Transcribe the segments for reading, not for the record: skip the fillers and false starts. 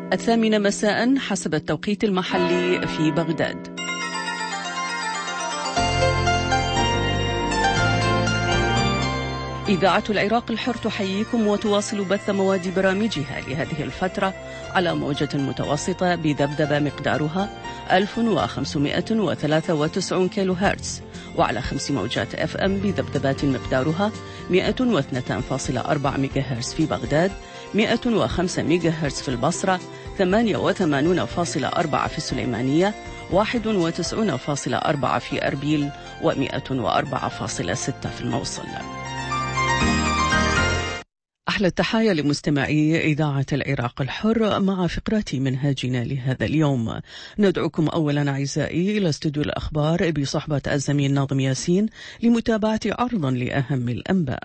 8 مساء حسب التوقيت المحلي في بغداد. إذاعة العراق الحر تحييكم وتواصل بث مواد برامجها لهذه الفترة على موجة متوسطة بذبذبة مقدارها 1593 كيلو هرتز، وعلى 5 موجات FM بذبذبات مقدارها 102.4 ميجا هرتز في بغداد، 105 ميجا هرتز في البصرة، 88.4 في السليمانية، 91.4 في أربيل، و104.6 في الموصل. أحلى التحايا لمستمعي إذاعة العراق الحر مع فقرات منهاجنا لهذا اليوم. ندعوكم أولا أعزائي إلى استوديو الأخبار بصحبة الزميل ناظم ياسين لمتابعة عرضا لأهم الأنباء.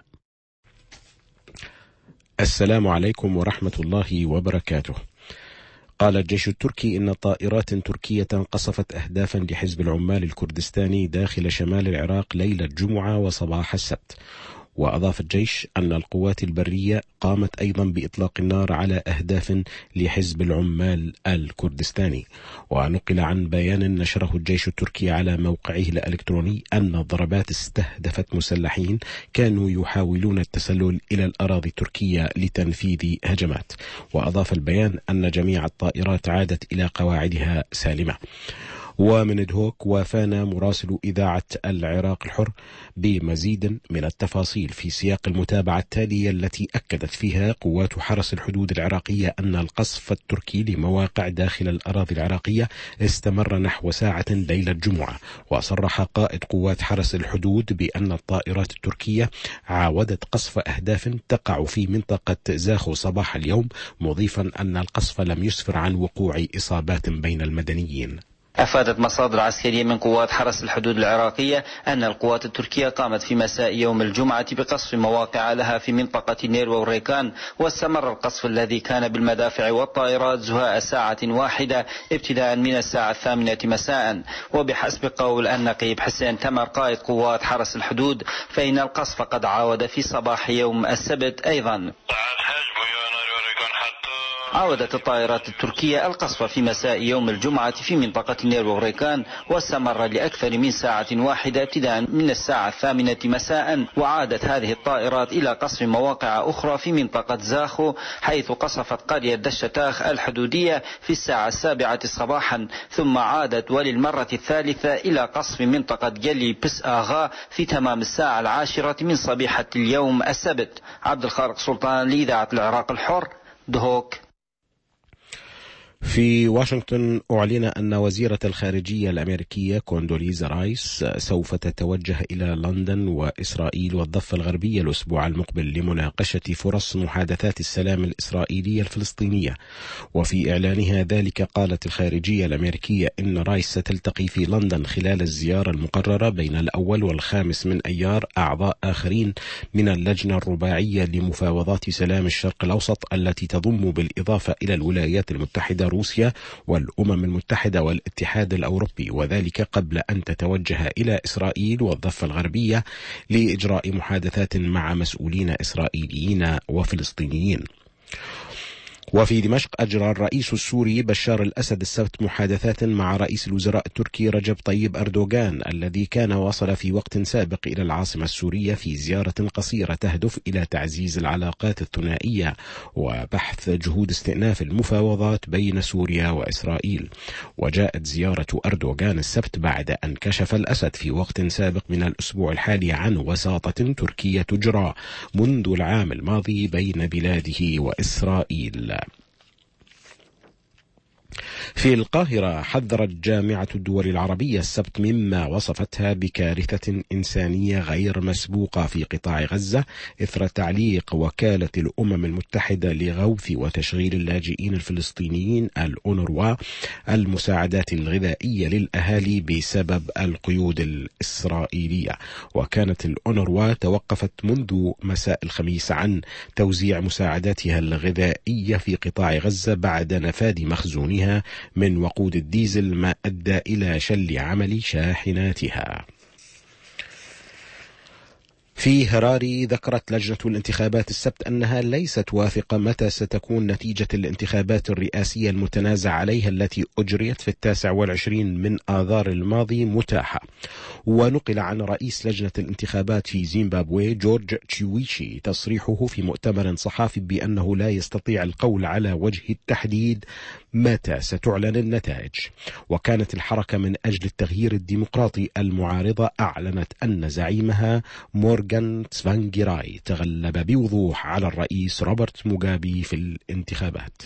السلام عليكم ورحمة الله وبركاته. قال الجيش التركي إن طائرات تركية قصفت أهدافا لحزب العمال الكردستاني داخل شمال العراق ليلة الجمعة وصباح السبت. وأضاف الجيش أن القوات البرية قامت أيضا بإطلاق النار على أهداف لحزب العمال الكردستاني. ونقل عن بيان نشره الجيش التركي على موقعه الإلكتروني أن الضربات استهدفت مسلحين كانوا يحاولون التسلل إلى الأراضي التركية لتنفيذ هجمات. وأضاف البيان أن جميع الطائرات عادت إلى قواعدها سالمة. ومن دهوك وافانا مراسل إذاعة العراق الحر بمزيد من التفاصيل في سياق المتابعة التالية التي أكدت فيها قوات حرس الحدود العراقية أن القصف التركي لمواقع داخل الأراضي العراقية استمر نحو ساعة ليلة الجمعة. وصرح قائد قوات حرس الحدود بأن الطائرات التركية عاودت قصف أهداف تقع في منطقة زاخو صباح اليوم، مضيفا أن القصف لم يسفر عن وقوع إصابات بين المدنيين. أفادت مصادر عسكرية من قوات حرس الحدود العراقية أن القوات التركية قامت في مساء يوم الجمعة بقصف مواقع لها في منطقة نيروا والريكان، واستمر القصف الذي كان بالمدافع والطائرات زهاء ساعة واحدة ابتداء من الساعة 8 مساء. وبحسب قول النقيب حسين تمر قائد قوات حرس الحدود فإن القصف قد عاود في صباح يوم السبت أيضا. عاودت الطائرات التركية القصف في مساء يوم الجمعة في منطقة نيرو والريكان، واستمر لأكثر من ساعة واحدة ابتداء من الساعة 8 مساء. وعادت هذه الطائرات إلى قصف مواقع أخرى في منطقة زاخو، حيث قصفت قرية دشتاخ الحدودية في الساعة 7 صباحا، ثم عادت وللمرة الثالثة إلى قصف منطقة جلي بس آغا في تمام الساعة 10 من صبيحة اليوم السبت. عبد الخالق سلطان لإذاعة العراق الحر، دهوك. في واشنطن أعلن أن وزيرة الخارجية الأمريكية كوندوليزا رايس سوف تتوجه إلى لندن وإسرائيل والضفة الغربية الأسبوع المقبل لمناقشة فرص محادثات السلام الإسرائيلية الفلسطينية. وفي إعلانها ذلك قالت الخارجية الأمريكية إن رايس ستلتقي في لندن خلال الزيارة المقررة بين الأول والخامس من أيار أعضاء آخرين من اللجنة الرباعية لمفاوضات سلام الشرق الأوسط التي تضم بالإضافة إلى الولايات المتحدة روسيا والأمم المتحدة والاتحاد الأوروبي، وذلك قبل أن تتوجه إلى إسرائيل والضفة الغربية لإجراء محادثات مع مسؤولين إسرائيليين وفلسطينيين. وفي دمشق أجرى الرئيس السوري بشار الأسد السبت محادثات مع رئيس الوزراء التركي رجب طيب أردوغان الذي كان وصل في وقت سابق إلى العاصمة السورية في زيارة قصيرة تهدف إلى تعزيز العلاقات الثنائية وبحث جهود استئناف المفاوضات بين سوريا وإسرائيل. وجاءت زيارة أردوغان السبت بعد أن كشف الأسد في وقت سابق من الأسبوع الحالي عن وساطة تركية تجرى منذ العام الماضي بين بلاده وإسرائيل. في القاهرة حذرت جامعة الدول العربية السبت مما وصفتها بكارثة إنسانية غير مسبوقة في قطاع غزة إثر تعليق وكالة الأمم المتحدة لغوث وتشغيل اللاجئين الفلسطينيين الأونروا المساعدات الغذائية للأهالي بسبب القيود الإسرائيلية. وكانت الأونروا توقفت منذ مساء الخميس عن توزيع مساعداتها الغذائية في قطاع غزة بعد نفاذ مخزونها من وقود الديزل، ما أدى إلى شل عمل شاحناتها. في هراري ذكرت لجنة الانتخابات السبت أنها ليست واثقة متى ستكون نتيجة الانتخابات الرئاسية المتنازع عليها التي أجريت في 29 من آذار الماضي متاحة. ونقل عن رئيس لجنة الانتخابات في زيمبابوي جورج تشيويشي تصريحه في مؤتمر صحافي بأنه لا يستطيع القول على وجه التحديد متى ستعلن النتائج. وكانت الحركة من أجل التغيير الديمقراطي المعارضة أعلنت أن زعيمها مورغان تسفانجيراي تغلب بوضوح على الرئيس روبرت موغابي في الانتخابات.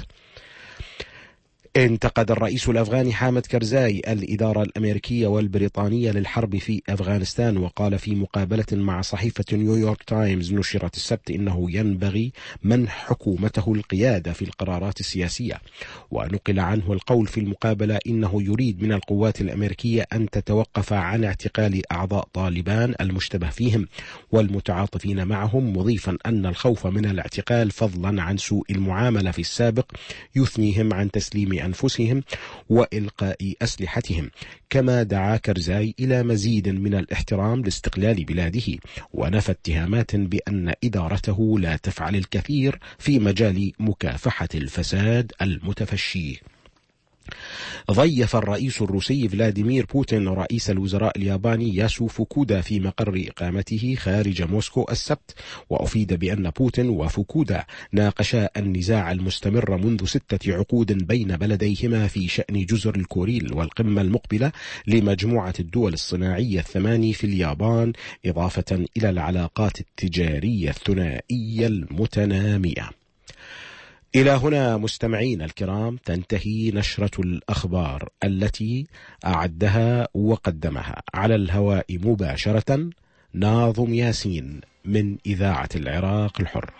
انتقد الرئيس الأفغاني حامد كرزاي الإدارة الأمريكية والبريطانية للحرب في أفغانستان، وقال في مقابلة مع صحيفة نيويورك تايمز نشرت السبت إنه ينبغي منح حكومته القيادة في القرارات السياسية. ونقل عنه القول في المقابلة إنه يريد من القوات الأمريكية أن تتوقف عن اعتقال أعضاء طالبان المشتبه فيهم والمتعاطفين معهم، مضيفا أن الخوف من الاعتقال فضلا عن سوء المعاملة في السابق يثنيهم عن تسليم أنفسهم وإلقاء أسلحتهم. كما دعا كرزاي إلى مزيد من الاحترام لاستقلال بلاده، ونفى اتهامات بأن إدارته لا تفعل الكثير في مجال مكافحة الفساد المتفشي. ضيف الرئيس الروسي فلاديمير بوتين رئيس الوزراء الياباني ياسو فوكودا في مقر إقامته خارج موسكو السبت، وأفيد بأن بوتين وفوكودا ناقشا النزاع المستمر منذ 6 عقود بين بلديهما في شأن جزر الكوريل والقمة المقبلة لمجموعة الدول الصناعية 8 في اليابان، إضافة إلى العلاقات التجارية الثنائية المتنامية. إلى هنا مستمعين الكرام تنتهي نشرة الأخبار التي أعدها وقدمها على الهواء مباشرة ناظم ياسين من إذاعة العراق الحر.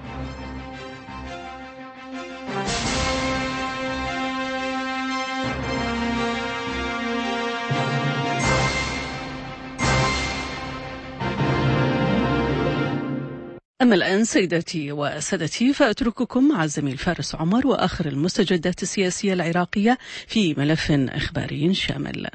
أما الآن سيداتي وسادتي فأترككم مع الزميل فارس عمر وآخر المستجدات السياسية العراقية في ملف إخباري شامل.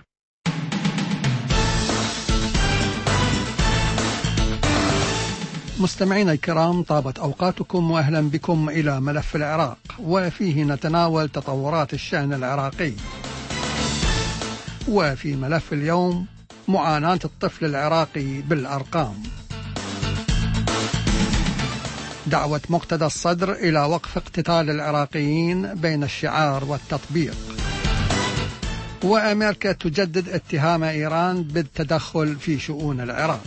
مستمعينا الكرام، طابت أوقاتكم وأهلا بكم إلى ملف العراق، وفيه نتناول تطورات الشأن العراقي. وفي ملف اليوم معاناة الطفل العراقي بالأرقام، دعوة مقتدى الصدر إلى وقف اقتتال العراقيين بين الشعار والتطبيق، وأمريكا تجدد اتهام إيران بالتدخل في شؤون العراق.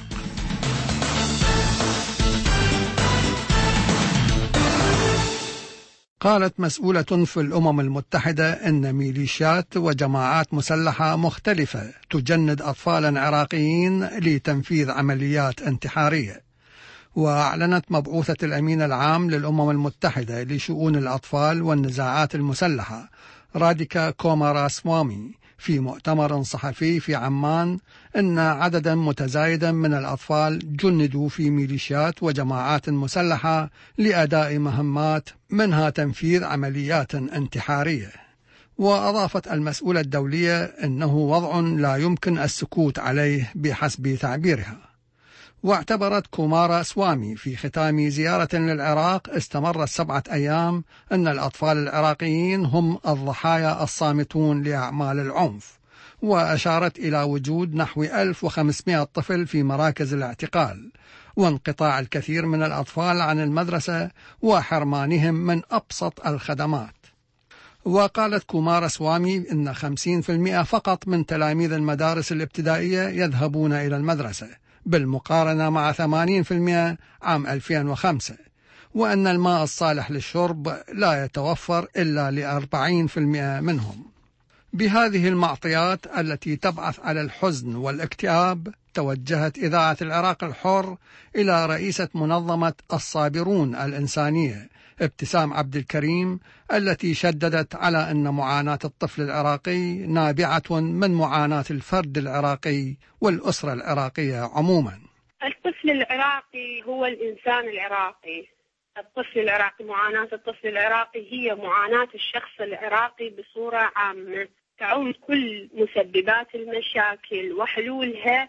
قالت مسؤولة في الأمم المتحدة أن ميليشيات وجماعات مسلحة مختلفة تجند أطفالا عراقيين لتنفيذ عمليات انتحارية. وأعلنت مبعوثة الأمين العام للأمم المتحدة لشؤون الأطفال والنزاعات المسلحة راديكا كوماراسوامي في مؤتمر صحفي في عمان أن عددا متزايدا من الأطفال جندوا في ميليشيات وجماعات مسلحة لأداء مهمات منها تنفيذ عمليات انتحارية. وأضافت المسؤولة الدولية أنه وضع لا يمكن السكوت عليه بحسب تعبيرها. واعتبرت كوماراسوامي في ختام زيارة للعراق استمرت 7 أيام أن الأطفال العراقيين هم الضحايا الصامتون لأعمال العنف، وأشارت إلى وجود نحو 1500 طفل في مراكز الاعتقال، وانقطاع الكثير من الأطفال عن المدرسة وحرمانهم من أبسط الخدمات. وقالت كوماراسوامي إن 50% فقط من تلاميذ المدارس الابتدائية يذهبون إلى المدرسة بالمقارنة مع 80% عام 2005، وأن الماء الصالح للشرب لا يتوفر إلا ل40% منهم. بهذه المعطيات التي تبعث على الحزن والاكتئاب توجهت إذاعة العراق الحر إلى رئيسة منظمة الصابرون الإنسانية ابتسام عبد الكريم، التي شددت على أن معاناة الطفل العراقي نابعة من معاناة الفرد العراقي والأسرة العراقية عموما. الطفل العراقي هو الإنسان العراقي. الطفل العراقي، معاناة الطفل العراقي هي معاناة الشخص العراقي بصورة عامة. تعود كل مسببات المشاكل وحلولها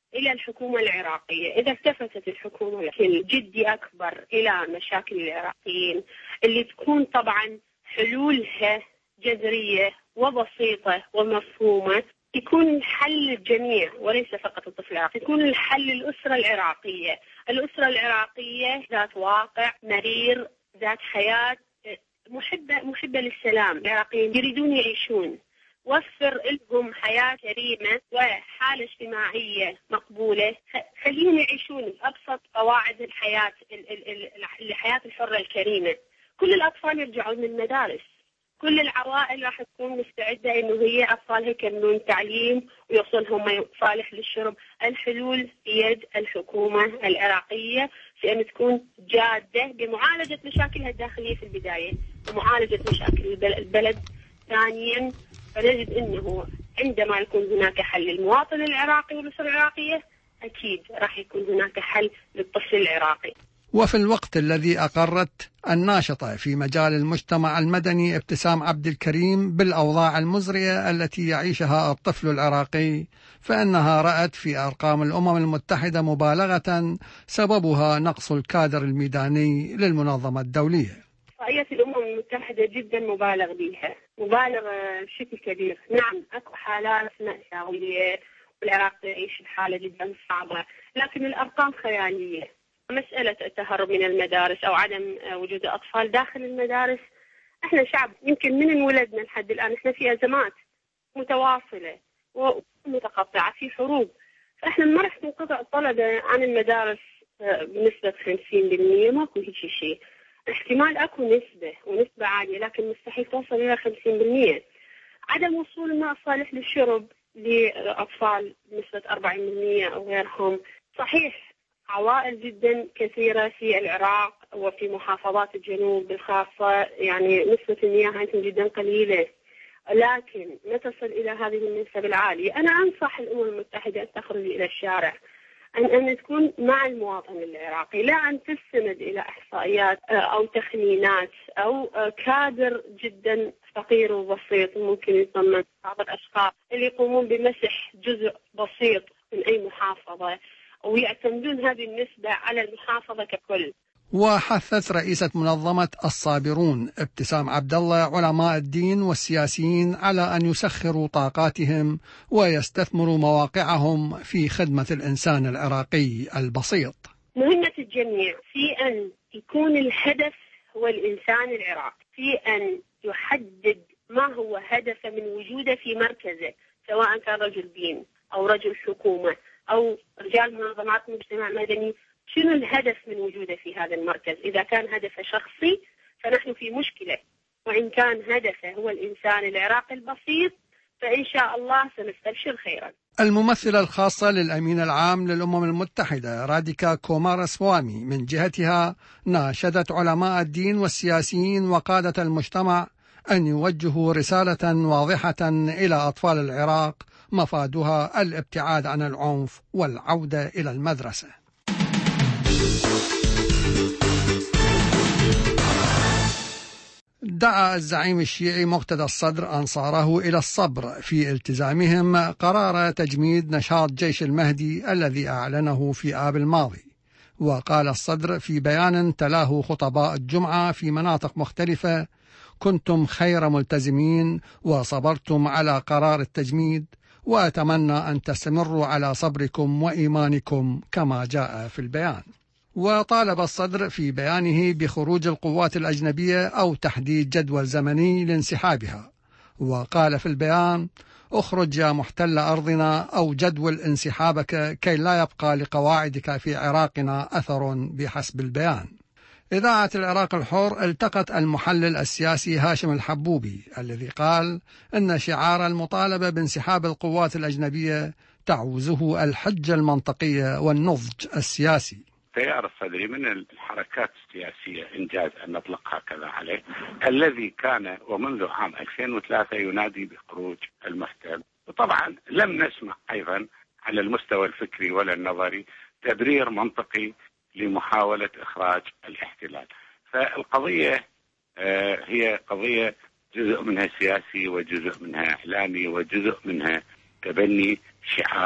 إلى الحكومة العراقية. إذا التفتت الحكومة بشكل جدي أكبر إلى مشاكل العراقيين اللي تكون طبعا حلولها جذرية وبسيطة ومفهومة، يكون الحل الجميع وليس فقط الطفل العراقي، يكون الحل الأسرة العراقية. الأسرة العراقية ذات واقع مرير، ذات حياة محبة للسلام. العراقيين يريدون يعيشون، وفر لهم حياة كريمة وحالة اجتماعية مقبولة، خليهم يعيشون بأبسط قواعد الحياة، الحياة الحرة الكريمة. كل الأطفال يرجعون من المدارس، كل العوائل راح تكون مستعدة إنه هي أطفالها يكملون تعليم ويوصلهم ماء صالح للشرب. الحلول بيد الحكومة العراقية في أن تكون جادة بمعالجة مشاكلها الداخلية في البداية ومعالجة مشاكل البلد ثانيا. فنجد أنه عندما يكون هناك حل للمواطن العراقي والأسرة العراقية، أكيد راح يكون هناك حل للطفل العراقي. وفي الوقت الذي أقرت الناشطة في مجال المجتمع المدني ابتسام عبد الكريم بالأوضاع المزرية التي يعيشها الطفل العراقي، فإنها رأت في أرقام الأمم المتحدة مبالغة سببها نقص الكادر الميداني للمنظمة الدولية. إحصائيات الأمم المتحدة جدا مبالغ بها، مبالغ بشكل كبير. نعم أكو حالات مأساوية والعراق يعيش بحالة جدا صعبة، لكن الأرقام خيالية. مسألة التهرب من المدارس أو عدم وجود أطفال داخل المدارس، احنا شعب يمكن من انولدنا لحد الآن احنا في أزمات متواصلة ومتقطعة، في حروب، فاحنا ما راح ننقطع الطلبة عن المدارس بنسبة 50%. ماكو هيك شيء، احتمال اكو نسبة ونسبة عالية، لكن مستحيل توصل إلى 50%. عدم وصول الماء الصالح للشرب لأطفال بنسبة 40% أو غيرهم. صحيح عوائل جدا كثيرة في العراق وفي محافظات الجنوب بالخاصة يعني نسبة المياه عندهم جدا قليلة، لكن لا تصل إلى هذه النسب العالية. أنا أنصح الأمم المتحدة أن تخرج إلى الشارع، أن تكون مع المواطن العراقي، لا أن تستند إلى إحصائيات أو تخمينات أو كادر جدا فقير وبسيط ممكن يضمن بعض الأشخاص اللي يقومون بمسح جزء بسيط من أي محافظة ويعتمدون هذه النسبة على المحافظة ككل. وحثت رئيسة منظمة الصابرون ابتسام عبد الله علماء الدين والسياسيين على أن يسخروا طاقاتهم ويستثمروا مواقعهم في خدمة الإنسان العراقي البسيط. مهمة الجميع في أن يكون الهدف هو الإنسان العراقي، في أن يحدد ما هو هدفه من وجوده في مركزه، سواء كان رجل دين أو رجل حكومة أو رجال منظمات مجتمع مدني. شنو الهدف من وجوده في هذا المركز؟ إذا كان هدفه شخصي فنحن في مشكلة، وإن كان هدفه هو الإنسان العراقي البسيط فإن شاء الله سنستبشر خيرا. الممثلة الخاصة للأمين العام للأمم المتحدة راديكا كوماراسوامي من جهتها ناشدت علماء الدين والسياسيين وقادة المجتمع أن يوجهوا رسالة واضحة إلى أطفال العراق مفادها الابتعاد عن العنف والعودة إلى المدرسة. دعا الزعيم الشيعي مقتدى الصدر أنصاره إلى الصبر في التزامهم قرار تجميد نشاط جيش المهدي الذي أعلنه في آب الماضي. وقال الصدر في بيان تلاه خطباء الجمعة في مناطق مختلفة: كنتم خير ملتزمين وصبرتم على قرار التجميد، وأتمنى أن تستمروا على صبركم وإيمانكم كما جاء في البيان. وطالب الصدر في بيانه بخروج القوات الأجنبية أو تحديد جدول زمني لانسحابها، وقال في البيان: اخرج يا محتل أرضنا أو جدول انسحابك كي لا يبقى لقواعدك في عراقنا أثر بحسب البيان. إذاعة العراق الحر التقت المحلل السياسي هاشم الحبوبي الذي قال إن شعار المطالبة بانسحاب القوات الأجنبية تعوزه الحجة المنطقية والنضج السياسي. التيار الصدري من الحركات السياسية إنجاز أن نطلق هكذا عليه، الذي كان ومنذ عام 2003 ينادي بخروج المحتل. وطبعا لم نسمع أيضا على المستوى الفكري ولا النظري تبرير منطقي لمحاولة إخراج الاحتلال. فالقضية هي قضية جزء منها سياسي وجزء منها إعلامي وجزء منها تبني شعار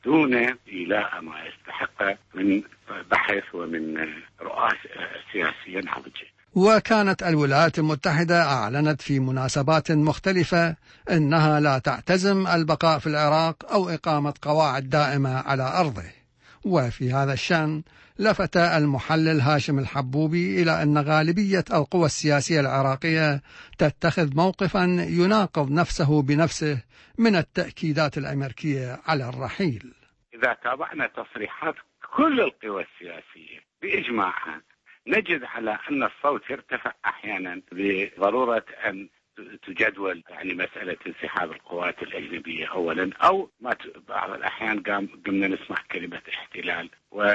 دون إيلاء ما يستحق من بحث ومن رؤى سياسية ناضجة. وكانت الولايات المتحدة أعلنت في مناسبات مختلفة أنها لا تعتزم البقاء في العراق أو إقامة قواعد دائمة على أرضه. وفي هذا الشأن لفت المحلل هاشم الحبوبي إلى أن غالبية القوى السياسية العراقية تتخذ موقفا يناقض نفسه بنفسه من التأكيدات الأمريكية على الرحيل. إذا تابعنا تصريحات كل القوى السياسية بإجماعها نجد على أن الصوت يرتفع أحيانا بضرورة أن تجدول مسألة انسحاب القوات الأجنبية أولا، أو بعض الأحيان قمنا نسمع كلمة احتلال.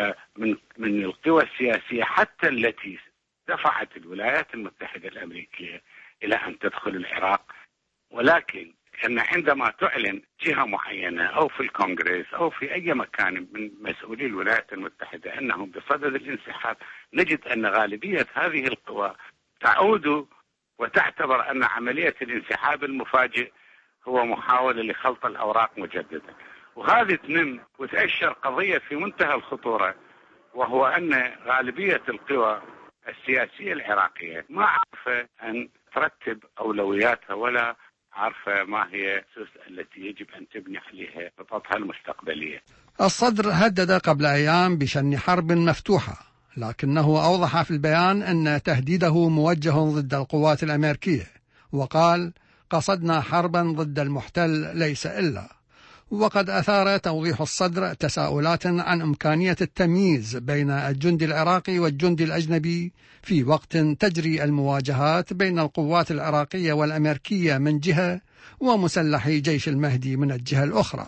ومن القوى السياسية حتى التي دفعت الولايات المتحدة الأمريكية إلى أن تدخل العراق، ولكن أن عندما تعلن جهة معينة أو في الكونغرس أو في أي مكان من مسؤولي الولايات المتحدة أنهم بصدد الانسحاب، نجد أن غالبية هذه القوى تعود وتعتبر أن عملية الانسحاب المفاجئ هو محاولة لخلط الأوراق مجددا. وهذه تنم وتأشر قضية في منتهى الخطورة، وهو أن غالبية القوى السياسية العراقية ما عارفة أن ترتب أولوياتها ولا عارفة ما هي الأسس التي يجب أن تبني عليها خططها المستقبلية. الصدر هدد قبل أيام بشن حرب مفتوحة، لكنه أوضح في البيان أن تهديده موجه ضد القوات الأمريكية، وقال: قصدنا حربا ضد المحتل ليس إلا. وقد أثار توضيح الصدر تساؤلات عن إمكانية التمييز بين الجندي العراقي والجندي الأجنبي في وقت تجري المواجهات بين القوات العراقية والأمريكية من جهة ومسلحي جيش المهدي من الجهة الأخرى.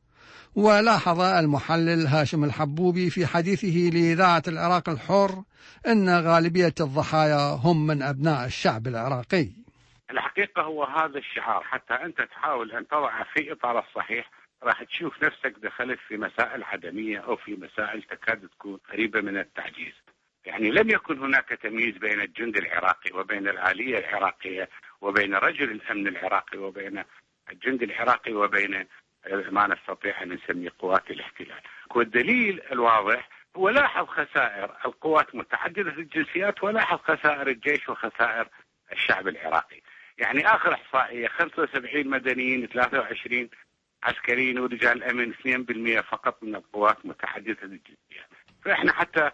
ولاحظ المحلل هاشم الحبوبي في حديثه لإذاعة العراق الحر أن غالبية الضحايا هم من أبناء الشعب العراقي. الحقيقة هو هذا الشعار، حتى أنت تحاول أن تضع في إطار الصحيح راح تشوف نفسك دخلت في مسائل عدمية أو في مسائل تكاد تكون قريبة من التعجيز. لم يكن هناك تمييز بين الجند العراقي وبين الآلية العراقية وبين رجل الأمن العراقي وبين الجند العراقي وبين ما نستطيع أن نسميه قوات الاحتلال. والدليل الواضح هو لاحظ خسائر القوات متعددة الجنسيات ولاحظ خسائر الجيش وخسائر الشعب العراقي. آخر إحصائية 75 مدنيين 23 عسكريين ورجال أمن 2% فقط من القوات متعددة الجنسيات. فإحنا حتى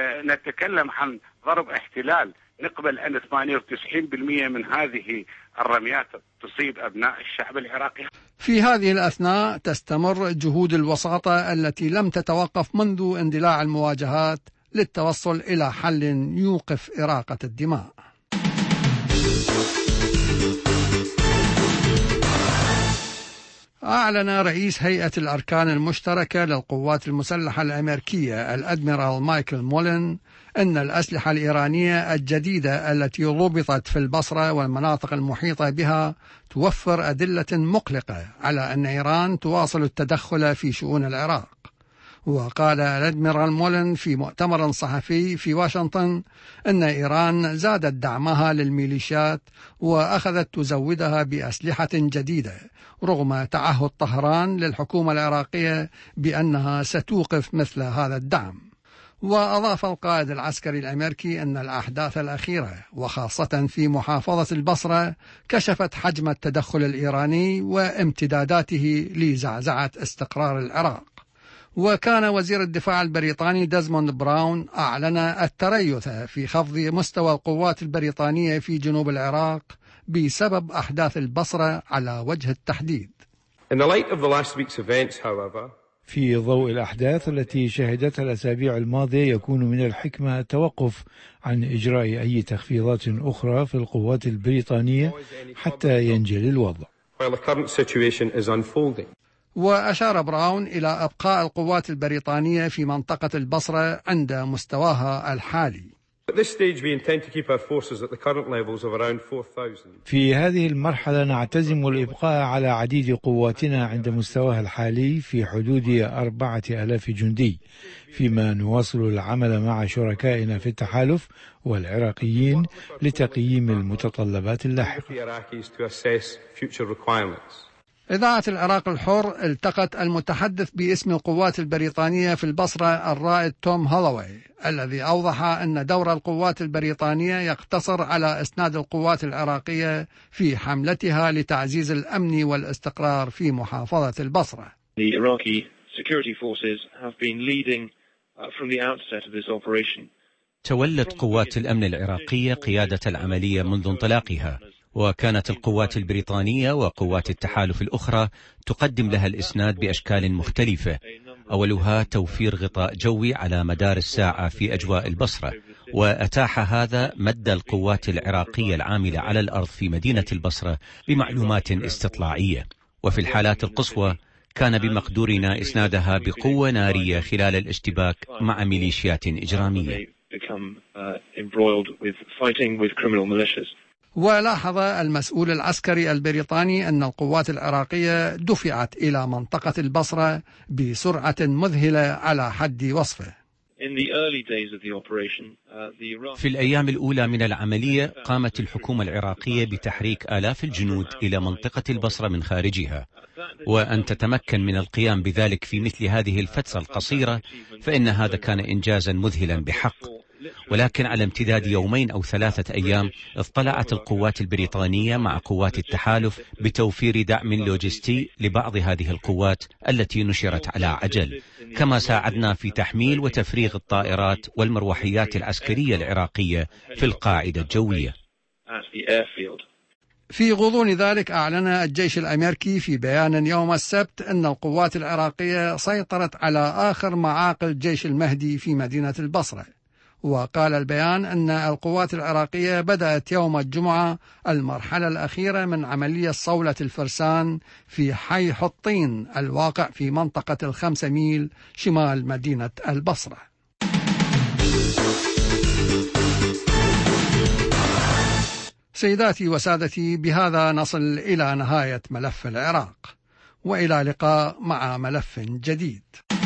نتكلم عن ضرب احتلال نقبل أن 98% من هذه الرميات تصيب أبناء الشعب العراقي. في هذه الأثناء تستمر جهود الوساطة التي لم تتوقف منذ اندلاع المواجهات للتوصل إلى حل يوقف إراقة الدماء. أعلن رئيس هيئة الأركان المشتركة للقوات المسلحة الأمريكية الأدميرال مايكل مولن أن الأسلحة الإيرانية الجديدة التي ضبطت في البصرة والمناطق المحيطة بها توفر أدلة مقلقة على أن إيران تواصل التدخل في شؤون العراق. وقال الأدميرال مولن في مؤتمر صحفي في واشنطن أن إيران زادت دعمها للميليشيات وأخذت تزودها بأسلحة جديدة رغم تعهد طهران للحكومة العراقية بأنها ستوقف مثل هذا الدعم. وأضاف القائد العسكري الأمريكي أن الأحداث الأخيرة وخاصة في محافظة البصرة كشفت حجم التدخل الإيراني وامتداداته لزعزعة استقرار العراق. وكان وزير الدفاع البريطاني ديزموند براون أعلن التريث في خفض مستوى القوات البريطانية في جنوب العراق بسبب أحداث البصرة على وجه التحديد. في ضوء الأحداث التي شهدتها الأسابيع الماضية يكون من الحكمة التوقف عن إجراء أي تخفيضات أخرى في القوات البريطانية حتى ينجلي الوضع. وأشار براون إلى أبقاء القوات البريطانية في منطقة البصرة عند مستواها الحالي. في هذه المرحلة نعتزم الإبقاء على عديد قواتنا عند مستواها الحالي في حدود 4000 جندي، فيما نواصل العمل مع شركائنا في التحالف والعراقيين لتقييم المتطلبات اللاحقة. إذاعة العراق الحر التقت المتحدث باسم القوات البريطانية في البصرة الرائد توم هولوي، الذي أوضح أن دور القوات البريطانية يقتصر على إسناد القوات العراقية في حملتها لتعزيز الأمن والاستقرار في محافظة البصرة. The Iraqi security forces have been leading from the outset of this operation. تولت قوات الأمن العراقية قيادة العملية منذ انطلاقها، وكانت القوات البريطانية وقوات التحالف الأخرى تقدم لها الإسناد بأشكال مختلفة، أولها توفير غطاء جوي على مدار الساعة في أجواء البصرة، وأتاح هذا مد القوات العراقية العاملة على الأرض في مدينة البصرة بمعلومات استطلاعية، وفي الحالات القصوى كان بمقدورنا إسنادها بقوة نارية خلال الاشتباك مع ميليشيات إجرامية. ولاحظ المسؤول العسكري البريطاني أن القوات العراقية دفعت إلى منطقة البصرة بسرعة مذهلة على حد وصفه. في الأيام الأولى من العملية قامت الحكومة العراقية بتحريك آلاف الجنود إلى منطقة البصرة من خارجها، وأن تتمكن من القيام بذلك في مثل هذه الفترة القصيرة فإن هذا كان إنجازا مذهلا بحق. ولكن على امتداد يومين أو 3 أيام اطلعت القوات البريطانية مع قوات التحالف بتوفير دعم لوجستي لبعض هذه القوات التي نشرت على عجل، كما ساعدنا في تحميل وتفريغ الطائرات والمروحيات العسكرية العراقية في القاعدة الجوية. في غضون ذلك أعلن الجيش الأمريكي في بيان يوم السبت أن القوات العراقية سيطرت على آخر معاقل جيش المهدي في مدينة البصرة. وقال البيان أن القوات العراقية بدأت يوم الجمعة المرحلة الأخيرة من عملية صولة الفرسان في حي حطين الواقع في منطقة 5 ميل شمال مدينة البصرة. سيداتي وسادتي، بهذا نصل إلى نهاية ملف العراق، وإلى لقاء مع ملف جديد.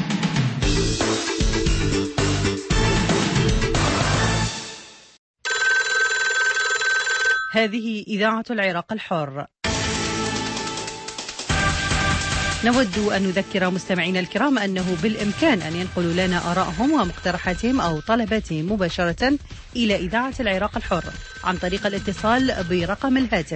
هذه إذاعة العراق الحر. نود أن نذكر مستمعينا الكرام أنه بالإمكان أن ينقلوا لنا آرائهم ومقترحاتهم أو طلباتهم مباشرة إلى إذاعة العراق الحر عن طريق الاتصال برقم الهاتف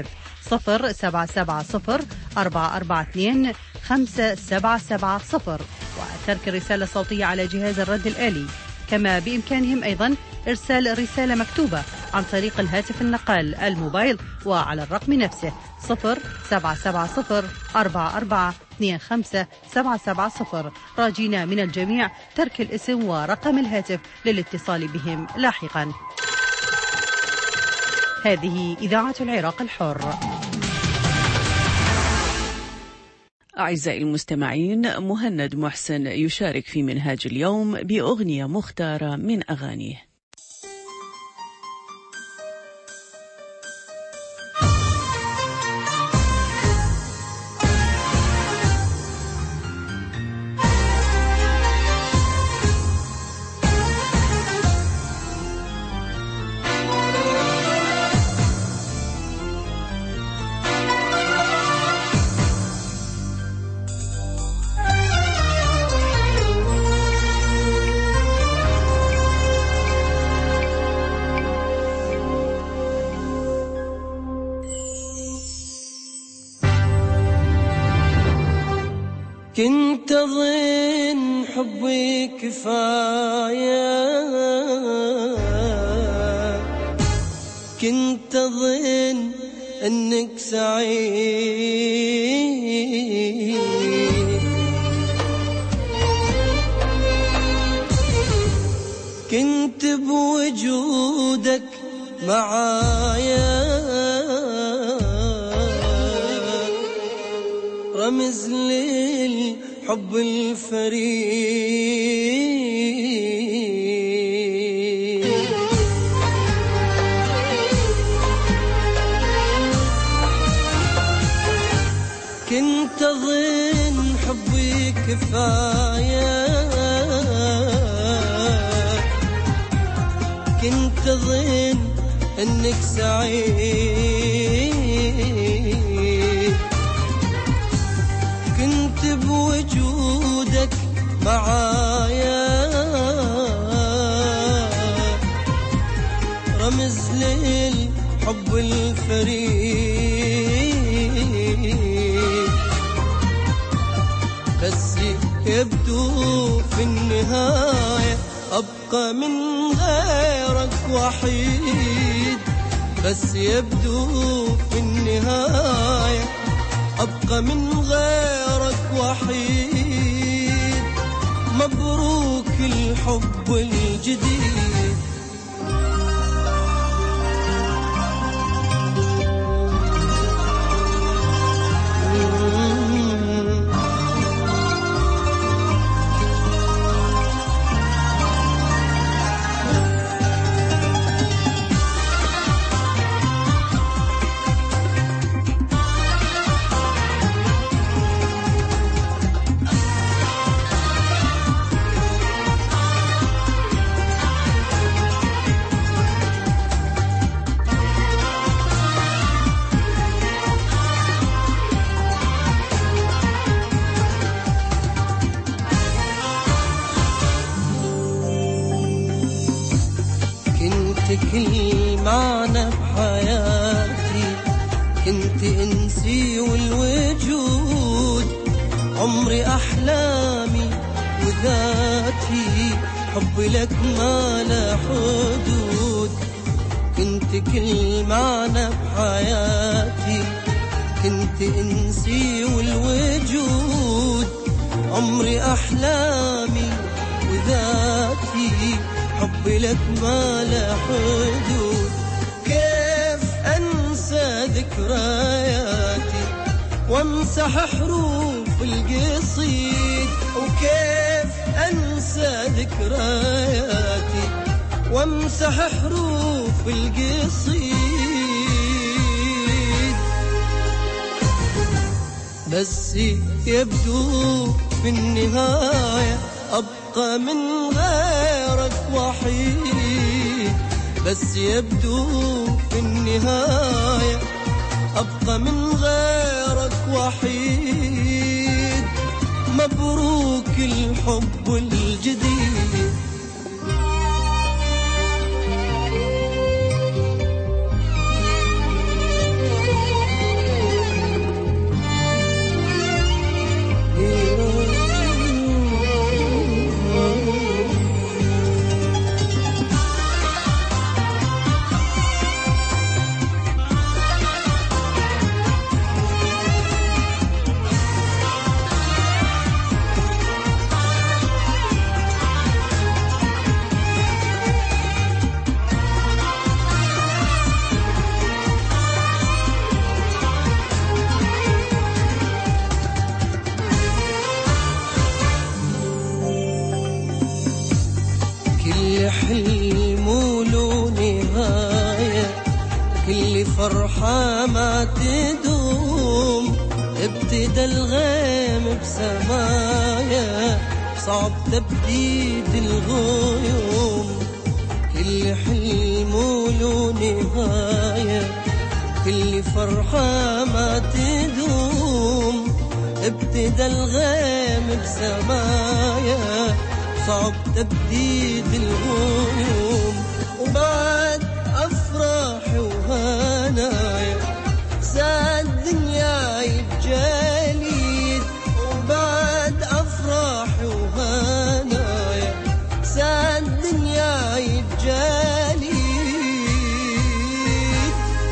0770-442-5770 وترك الرسالة الصوتية على جهاز الرد الآلي. كما بإمكانهم أيضا إرسال رسالة مكتوبة عن طريق الهاتف النقال الموبايل وعلى الرقم نفسه 0770-4425-770 راجينا من الجميع ترك الاسم ورقم الهاتف للاتصال بهم لاحقا. هذه إذاعة العراق الحر. أعزائي المستمعين، مهند محسن يشارك في منهاج اليوم بأغنية مختارة من أغانيه. كنت أظن حبي كفاية، كنت أظن أنك سعيد، كنت بوجودك معايا رمز للحب الفريد. كنت أظن حبي كفاية، كنت أظن أنك سعيد، الحب الفريد، بس يبدو في النهاية أبقى من غيرك وحيد، بس يبدو في النهاية أبقى من غيرك وحيد. مبروك الحب الجديد. كل معنى بحياتي، كنت انسي والوجود، عمري احلامي وذاتي، حبي لك ما له حدود. كنت كل معنى بحياتي، كنت انسي والوجود، عمري احلامي وذاتي، حبي لك ما له حدود. كيف أنسى ذكرياتي وامسح حروف القصيد، وكيف أنسى ذكرياتي وامسح حروف القصيد، بس يبدو في النهاية أبقى من غيرك وحيد، بس يبدو في النهاية أبقى من غيرك وحيد. مبروك الحب الجديد. حلم له نهاية، كل فرحة ما تدوم، ابتدى الغيم بسمايا، صعب تبديد الغيوم. كل حلم له نهاية، كل فرحة ما تدوم، ابتدى الغيم بسمايا، صعب تبديد الغيوم. وبعد أفراحي وهنايا زاد دنياي بجليد، وبعد أفراحي وهنايا زاد دنياي بجليد،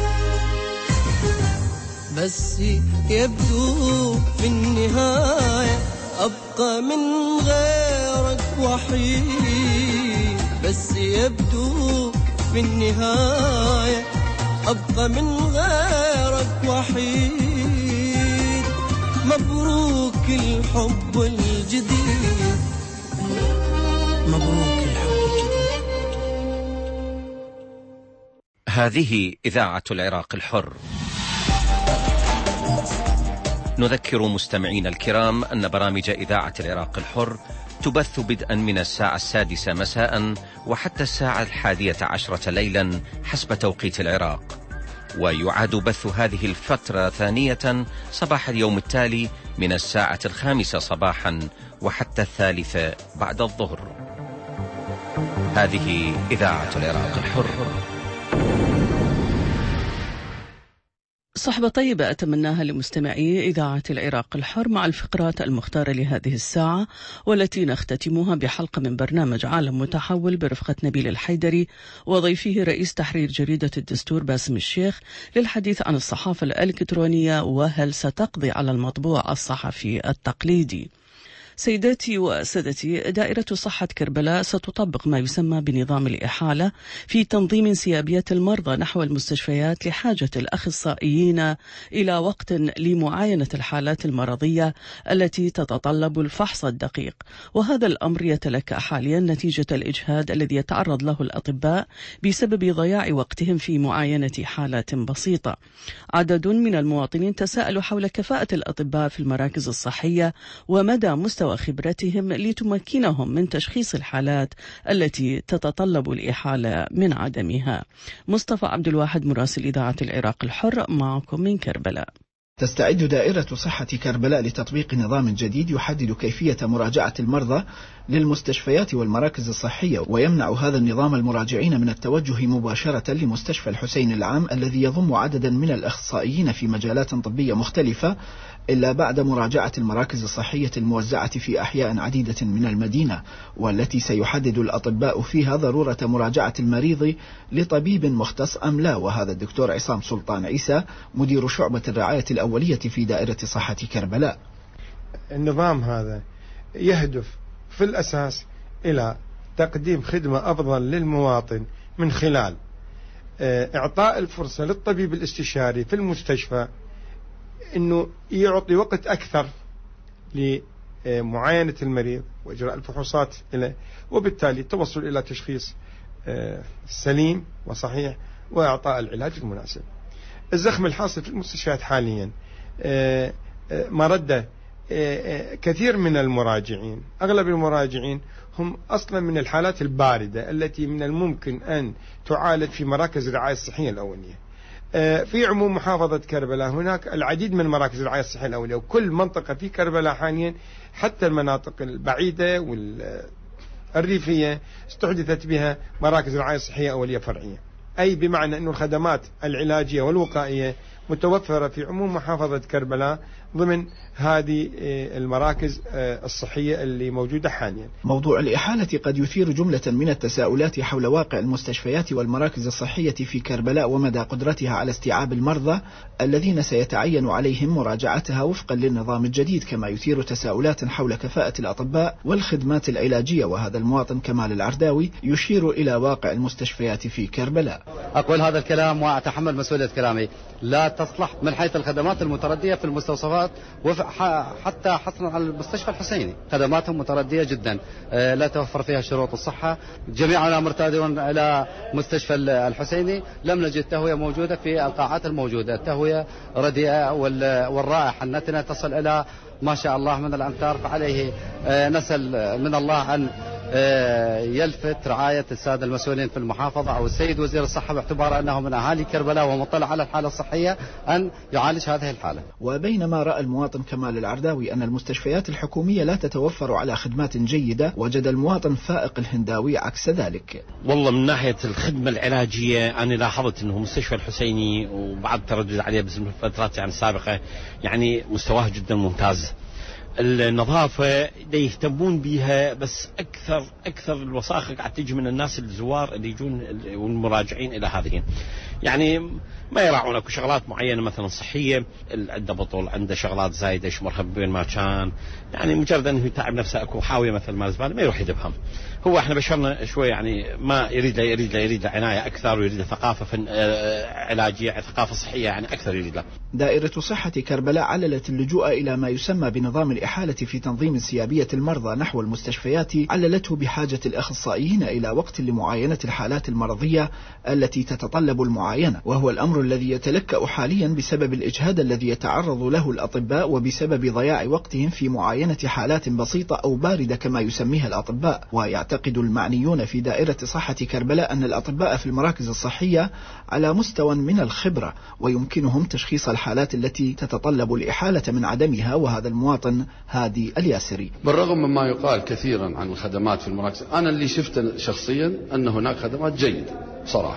بس يبدو في النهاية أبقى من غيرك وحيد، بس يبدو في النهاية أبقى من غيرك وحيد. مبروك الحب الجديد. مبروك الحب الجديد. هذه إذاعة العراق الحر. نذكر مستمعين الكرام أن برامج إذاعة العراق الحر تبث بدءا من الساعة 6 مساء وحتى الساعة 11 ليلا حسب توقيت العراق، ويعاد بث هذه الفترة ثانية صباح اليوم التالي من الساعة 5 صباحا وحتى 3 بعد الظهر. هذه إذاعة العراق الحر. صحبة طيبة أتمناها لمستمعي إذاعة العراق الحر مع الفقرات المختارة لهذه الساعة، والتي نختتمها بحلقة من برنامج عالم متحول برفقة نبيل الحيدري وضيفه رئيس تحرير جريدة الدستور باسم الشيخ للحديث عن الصحافة الإلكترونية وهل ستقضي على المطبوع الصحفي التقليدي. سيداتي وسادتي، دائرة صحة كربلاء ستطبق ما يسمى بنظام الإحالة في تنظيم انسيابية المرضى نحو المستشفيات لحاجة الأخصائيين إلى وقت لمعاينة الحالات المرضية التي تتطلب الفحص الدقيق، وهذا الأمر يتلكأ حاليا نتيجة الإجهاد الذي يتعرض له الأطباء بسبب ضياع وقتهم في معاينة حالات بسيطة. عدد من المواطنين تساءلوا حول كفاءة الأطباء في المراكز الصحية ومدى مستوى خبرتهم لتمكنهم من تشخيص الحالات التي تتطلب الإحالة من عدمها. مصطفى عبد الواحد مراسل إذاعة العراق الحر معكم من كربلاء. تستعد دائرة صحة كربلاء لتطبيق نظام جديد يحدد كيفية مراجعة المرضى للمستشفيات والمراكز الصحية، ويمنع هذا النظام المراجعين من التوجه مباشرة لمستشفى الحسين العام الذي يضم عددا من الأخصائيين في مجالات طبية مختلفة إلا بعد مراجعة المراكز الصحية الموزعة في أحياء عديدة من المدينة، والتي سيحدد الأطباء فيها ضرورة مراجعة المريض لطبيب مختص أم لا. وهذا الدكتور عصام سلطان عيسى مدير شعبة الرعاية الأولية في دائرة صحة كربلاء. النظام هذا يهدف في الأساس إلى تقديم خدمة أفضل للمواطن من خلال إعطاء الفرصة للطبيب الاستشاري في المستشفى أنه يعطي وقت أكثر لمعاينة المريض وإجراء الفحوصات له، وبالتالي التوصل إلى تشخيص سليم وصحيح وإعطاء العلاج المناسب. الزخم الحاصل في المستشفيات حاليا مرده كثير من المراجعين، أغلب المراجعين هم أصلا من الحالات الباردة التي من الممكن أن تعالج في مراكز الرعاية الصحية الأولية. في عموم محافظة كربلاء هناك العديد من مراكز الرعاية الصحية الأولية، وكل منطقة في كربلاء حاليا حتى المناطق البعيدة والريفية استحدثت بها مراكز الرعاية الصحية الأولية فرعية، أي بمعنى أن الخدمات العلاجية والوقائية متوفرة في عموم محافظة كربلاء ضمن هذه المراكز الصحية اللي موجودة حاليا. موضوع الإحالة قد يثير جملة من التساؤلات حول واقع المستشفيات والمراكز الصحية في كربلاء ومدى قدرتها على استيعاب المرضى الذين سيتعين عليهم مراجعتها وفقا للنظام الجديد، كما يثير تساؤلات حول كفاءة الأطباء والخدمات العلاجية. وهذا المواطن كمال العرداوي يشير إلى واقع المستشفيات في كربلاء. أقول هذا الكلام وأتحمل مسؤولية كلامي، لا تصلح من حيث الخدمات المتردية في المستوصفات، حتى حصرا على المستشفى الحسيني خدماتهم متردية جدا، لا توفر فيها شروط الصحة. جميعنا مرتادون إلى مستشفى الحسيني، لم نجد تهوية موجودة في القاعات الموجودة، التهوية رديئة والرائحة النتنة تصل إلى ما شاء الله من الأمتار. فعليه نسأل من الله أن يلفت رعاية السادة المسؤولين في المحافظة أو السيد وزير الصحة باعتبار أنه من أهالي كربلاء ومطلع على الحالة الصحية أن يعالج هذه الحالة. وبينما رأى المواطن كمال العرداوي أن المستشفيات الحكومية لا تتوفر على خدمات جيدة، وجد المواطن فائق الهنداوي عكس ذلك. والله من ناحية الخدمة العلاجية أنا لاحظت أنه مستشفى الحسيني وبعد تردد عليه بس من الفترات السابقة يعني مستواه جدا ممتاز. النظافة يهتمون بها، بس أكثر الوساخة قاعد تجي من الناس الزوار اللي يجون والمراجعين إلى هذه، يعني ما يراعون اكو شغلات معينة مثلا صحية، عنده بطل، عنده شغلات زايدة يشمرها بين ما كان، يعني مجرد أنه يتعب نفسه اكو حاوية مثل ما زبالة ما يروح يدبهم. هو احنا بشرنا شوي يعني ما يريد له عناية أكثر، ويريد له ثقافة علاجية، ثقافة صحية يعني أكثر يريد له. دائرة صحة كربلاء عللت اللجوء إلى ما يسمى بنظام الإحالة في تنظيم انسيابية المرضى نحو المستشفيات، عللته بحاجة الأخصائيين إلى وقت لمعاينة الحالات المرضية التي تتطلب المعاينة، وهو الأمر الذي يتلكأ حاليا بسبب الإجهاد الذي يتعرض له الأطباء وبسبب ضياع وقتهم في معاينة حالات بسيطة أو باردة كما يسميها الأطباء. ويعتقد المعنيون في دائرة صحة كربلاء أن الأطباء في المراكز الصحية على مستوى من الخبرة ويمكنهم تشخيص الحالات التي تتطلب الإحالة من عدمها. وهذا المواطن هادي الياسري. بالرغم مما يقال كثيرا عن الخدمات في المراكز، أنا اللي شفته شخصيا أن هناك خدمات جيدة صراحة،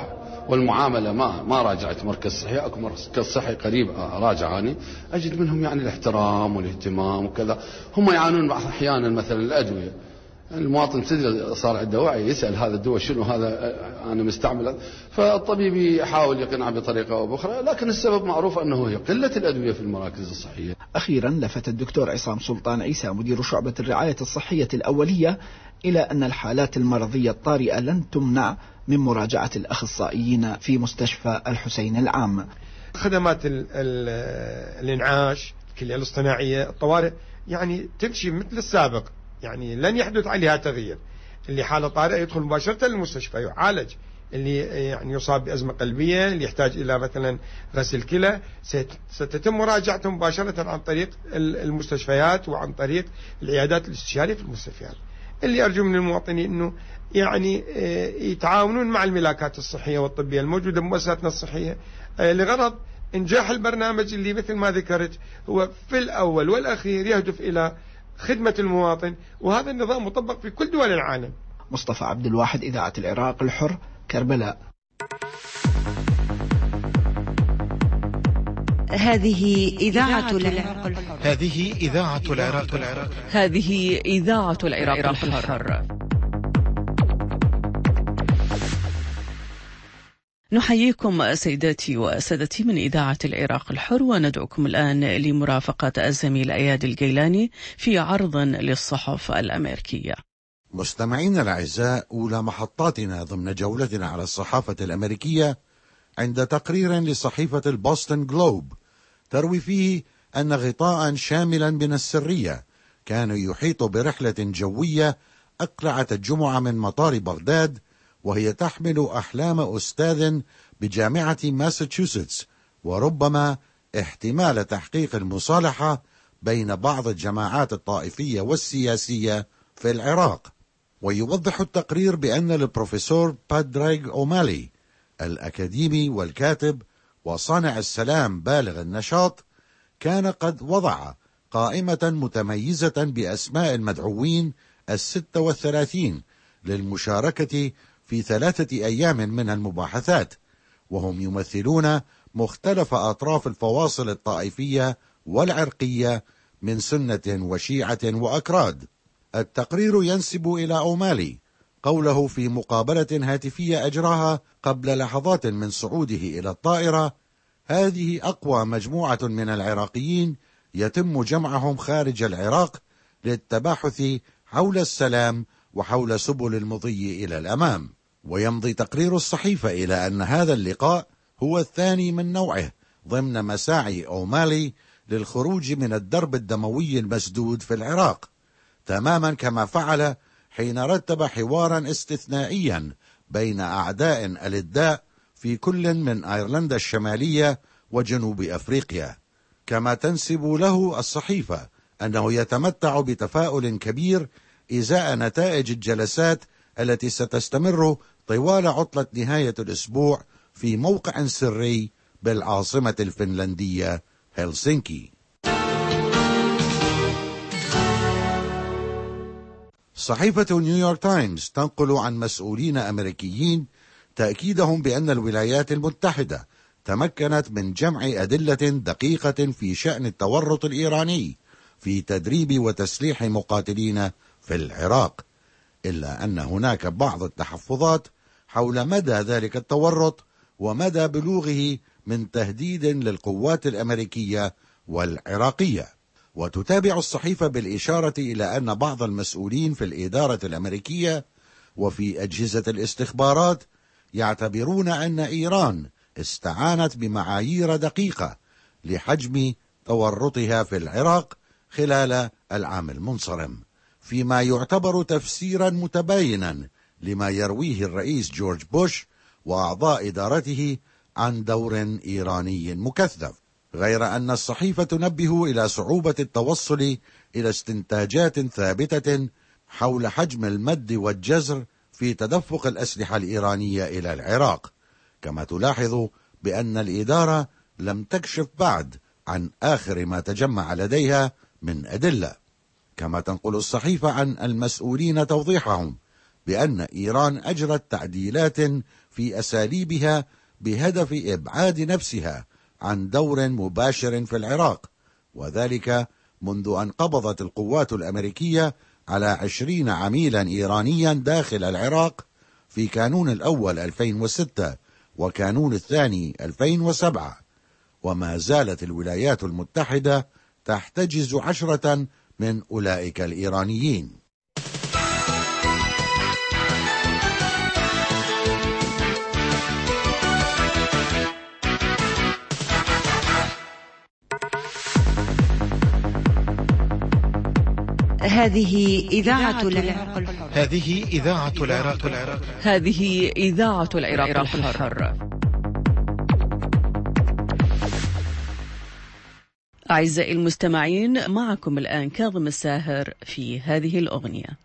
والمعاملة ما راجعت مركز صحي. أكو مركز صحي قريب راجع أنا أجد منهم يعني الاحترام والاهتمام وكذا. هم يعانون أحيانا مثلا الأدوية، المواطن صار عنده وعي يسأل هذا الدواء شنو، هذا أنا مستعمله، فالطبيب يحاول يقنع بطريقة أو بأخرى، لكن السبب معروف أنه هي قلة الأدوية في المراكز الصحية. أخيرا لفت الدكتور عصام سلطان عيسى مدير شعبة الرعاية الصحية الأولية إلى أن الحالات المرضية الطارئة لن تمنع من مراجعة الأخصائيين في مستشفى الحسين العام. خدمات الإنعاش، الكلية الاصطناعية، الطوارئ يعني تمشي مثل السابق، يعني لن يحدث عليها تغيير. اللي حالة طارئة يدخل مباشرة للمستشفى يعالج، اللي يعني يصاب بأزمة قلبية، اللي يحتاج إلى مثلا غسل كلى، ستتم مراجعته مباشرة عن طريق المستشفيات وعن طريق العيادات الاستشارية في المستشفيات. اللي أرجو من المواطنين أنه يعني يتعاونون مع الملاكات الصحية والطبية الموجودة بمؤسساتنا الصحية لغرض إنجاح البرنامج اللي مثل ما ذكرت هو في الأول والأخير يهدف إلى خدمة المواطن، وهذا النظام مطبق في كل دول العالم. مصطفى عبد الواحد، إذاعة العراق الحر، كربلاء. هذه إذاعة العراق الحر. هذه إذاعة العراق الحر. هذه إذاعة العراق الحر. نحييكم سيداتي وسادتي من إذاعة العراق الحر، وندعوكم الآن لمرافقة الزميل أياد الجيلاني في عرض للصحف الأمريكية. مستمعينا الأعزاء، أولى محطاتنا ضمن جولتنا على الصحافة الأمريكية عند تقرير لصحيفة البوستن جلوب تروي فيه أن غطاء شاملا من السرية كان يحيط برحلة جوية أقلعت الجمعة من مطار بغداد، وهي تحمل أحلام أستاذ بجامعة ماساتشوستس، وربما احتمال تحقيق المصالحة بين بعض الجماعات الطائفية والسياسية في العراق. ويوضح التقرير بأن البروفيسور بادراغ أومالي الأكاديمي والكاتب وصانع السلام بالغ النشاط كان قد وضع قائمة متميزة بأسماء المدعوين 36 للمشاركة في 3 أيام من المباحثات، وهم يمثلون مختلف أطراف الفواصل الطائفية والعرقية من سنة وشيعة وأكراد. التقرير ينسب إلى أومالي قوله في مقابلة هاتفية أجراها قبل لحظات من صعوده إلى الطائرة: هذه أقوى مجموعة من العراقيين يتم جمعهم خارج العراق للتباحث حول السلام وحول سبل المضي إلى الأمام. ويمضي تقرير الصحيفة إلى أن هذا اللقاء هو الثاني من نوعه ضمن مساعي أومالي للخروج من الدرب الدموي المسدود في العراق، تماما كما فعل حين رتب حوارا استثنائيا بين أعداء ألداء في كل من أيرلندا الشمالية وجنوب أفريقيا. كما تنسب له الصحيفة أنه يتمتع بتفاؤل كبير إزاء نتائج الجلسات التي ستستمر طوال عطلة نهاية الأسبوع في موقع سري بالعاصمة الفنلندية هلسنكي. صحيفة نيويورك تايمز تنقل عن مسؤولين أمريكيين تأكيدهم بأن الولايات المتحدة تمكنت من جمع أدلة دقيقة في شأن التورط الإيراني في تدريب وتسليح مقاتلين في العراق، إلا أن هناك بعض التحفظات حول مدى ذلك التورط ومدى بلوغه من تهديد للقوات الأمريكية والعراقية. وتتابع الصحيفة بالإشارة إلى أن بعض المسؤولين في الإدارة الأمريكية وفي أجهزة الاستخبارات يعتبرون أن إيران استعانت بمعايير دقيقة لحجم تورطها في العراق خلال العام المنصرم، فيما يعتبر تفسيرا متباينا لما يرويه الرئيس جورج بوش وأعضاء إدارته عن دور إيراني مكثف. غير أن الصحيفة تنبه إلى صعوبة التوصل إلى استنتاجات ثابتة حول حجم المد والجزر في تدفق الأسلحة الإيرانية إلى العراق، كما تلاحظ بأن الإدارة لم تكشف بعد عن آخر ما تجمع لديها من أدلة. كما تنقل الصحيفة عن المسؤولين توضيحهم بأن إيران أجرت تعديلات في أساليبها بهدف إبعاد نفسها عن دور مباشر في العراق، وذلك منذ أن قبضت القوات الأمريكية على 20 عميلا إيرانيا داخل العراق في كانون الأول 2006 وكانون الثاني 2007، وما زالت الولايات المتحدة تحتجز 10 من أولئك الإيرانيين. هذه إذاعة العراق الحر. هذه إذاعة العراق الحر. هذه إذاعة العراق الحر. أعزائي المستمعين، معكم الآن كاظم الساهر في هذه الأغنية.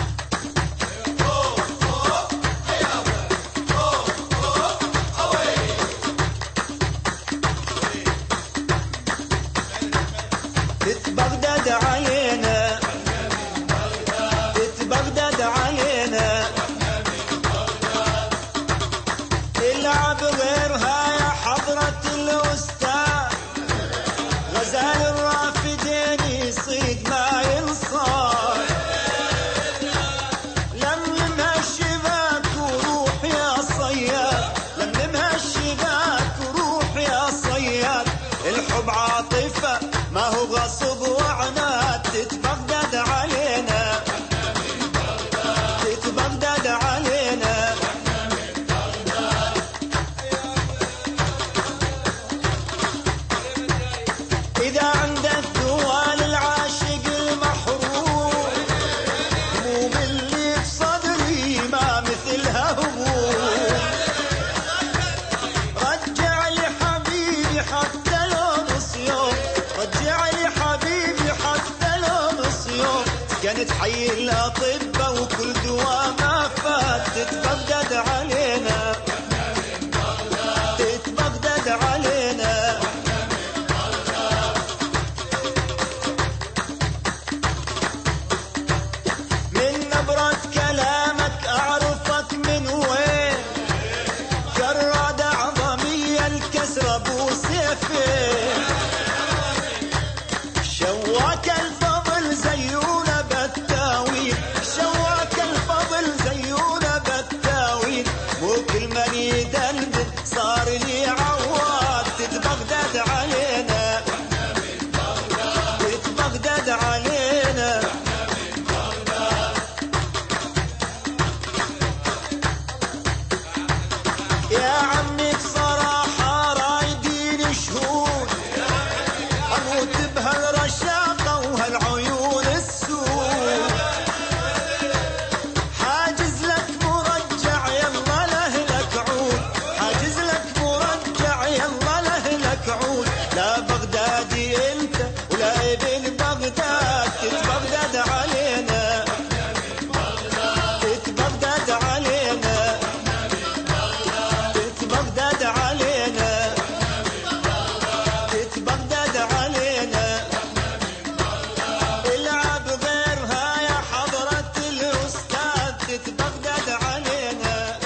بغداد علينا، بغداد علينا، العب غيرها يا حضرة الأستاذ، غزال الرافدين يصيد ما ينصاد، لملمها الشباك وروح يا صياد، لملمها الشباك وروح يا صياد، الحب عاطفة ما هو غصب وعناد، تتبغداد علينا، تتبغداد علينا، إذا عندك ثوال العاشق المحروم، هموم اللي بصدري ما مثلها هموم، رجع لي حبيبي حتى لو نص يوم، رجع لي حبيبي حتى لو نص يوم، كانت حي الأطباء وكل دواء ما فات، تتبغداد علينا، تتبغداد علينا، من نبرة كلامك أعرفك من وين، جراد عظمية الكسر أبو سيفين، شواك الفضل زيونا بالتاويل، شواك الفضل زيونا بالتاويل، مو كل من يدندن صار لي عواد، تتبغداد علينا، تتبغداد علينا، يا عمي بصراحة رايدين شهود، أموت بهالرشاقة وهالعيون السود، حاجز لك مرجع يلا لهلك عود، حاجز لك مرجع يلا لهلك عود، لا بغدادي انت ولا ابن بغداد، تتبغداد علينا، تتبغداد علينا، تتبغداد علينا، تتبغداد علينا، العب غيرها يا حضرة الأستاذ، تتبغداد علينا،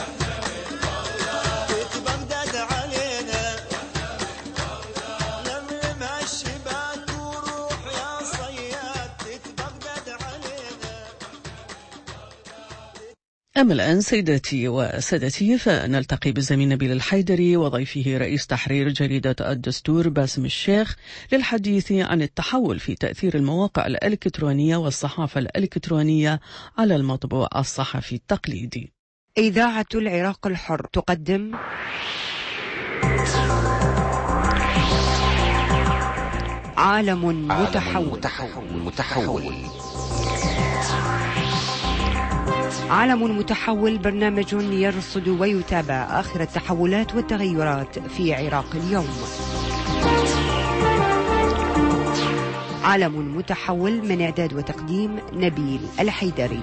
تتبغداد علينا، لملمها الشباك وروح يا صياد، تتبغداد علينا. أما الآن سيداتي وسادتي، فنلتقي بالزميل نبيل الحيدري وضيفه رئيس تحرير جريدة الدستور باسم الشيخ للحديث عن التحول في تأثير المواقع الإلكترونية والصحافة الإلكترونية على المطبوع الصحفي التقليدي. إذاعة العراق الحر تقدم عالم متحول. عالم متحول، برنامج يرصد ويتابع آخر التحولات والتغيرات في عراق اليوم. عالم متحول، من إعداد وتقديم نبيل الحيدري.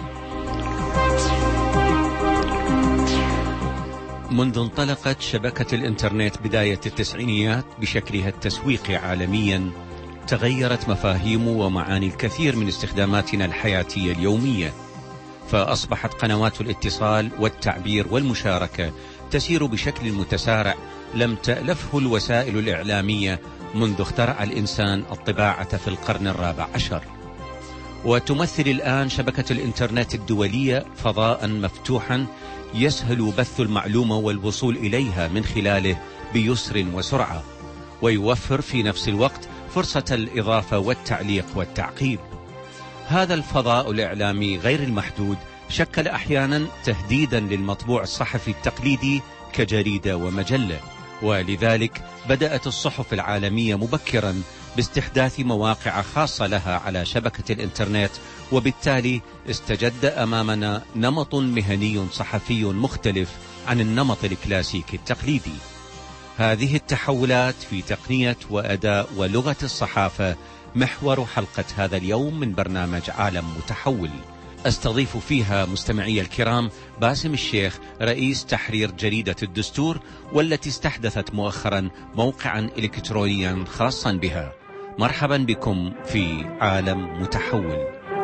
منذ انطلقت شبكة الإنترنت بداية التسعينيات بشكلها التسويقي عالميا، تغيرت مفاهيم ومعاني الكثير من استخداماتنا الحياتية اليومية، فأصبحت قنوات الاتصال والتعبير والمشاركة تسير بشكل متسارع لم تألفه الوسائل الإعلامية منذ اخترع الإنسان الطباعة في القرن ال14. وتمثل الآن شبكة الإنترنت الدولية فضاء مفتوحا يسهل بث المعلومة والوصول إليها من خلاله بيسر وسرعة، ويوفر في نفس الوقت فرصة الإضافة والتعليق والتعقيب. هذا الفضاء الإعلامي غير المحدود شكل أحيانا تهديدا للمطبوع الصحفي التقليدي كجريدة ومجلة، ولذلك بدأت الصحف العالمية مبكرا باستحداث مواقع خاصة لها على شبكة الإنترنت، وبالتالي استجد أمامنا نمط مهني صحفي مختلف عن النمط الكلاسيكي التقليدي. هذه التحولات في تقنية وأداء ولغة الصحافة محور حلقة هذا اليوم من برنامج عالم متحول، أستضيف فيها مستمعي الكرام باسم الشيخ رئيس تحرير جريدة الدستور، والتي استحدثت مؤخرا موقعا إلكترونيا خاصا بها. مرحبا بكم في عالم متحول.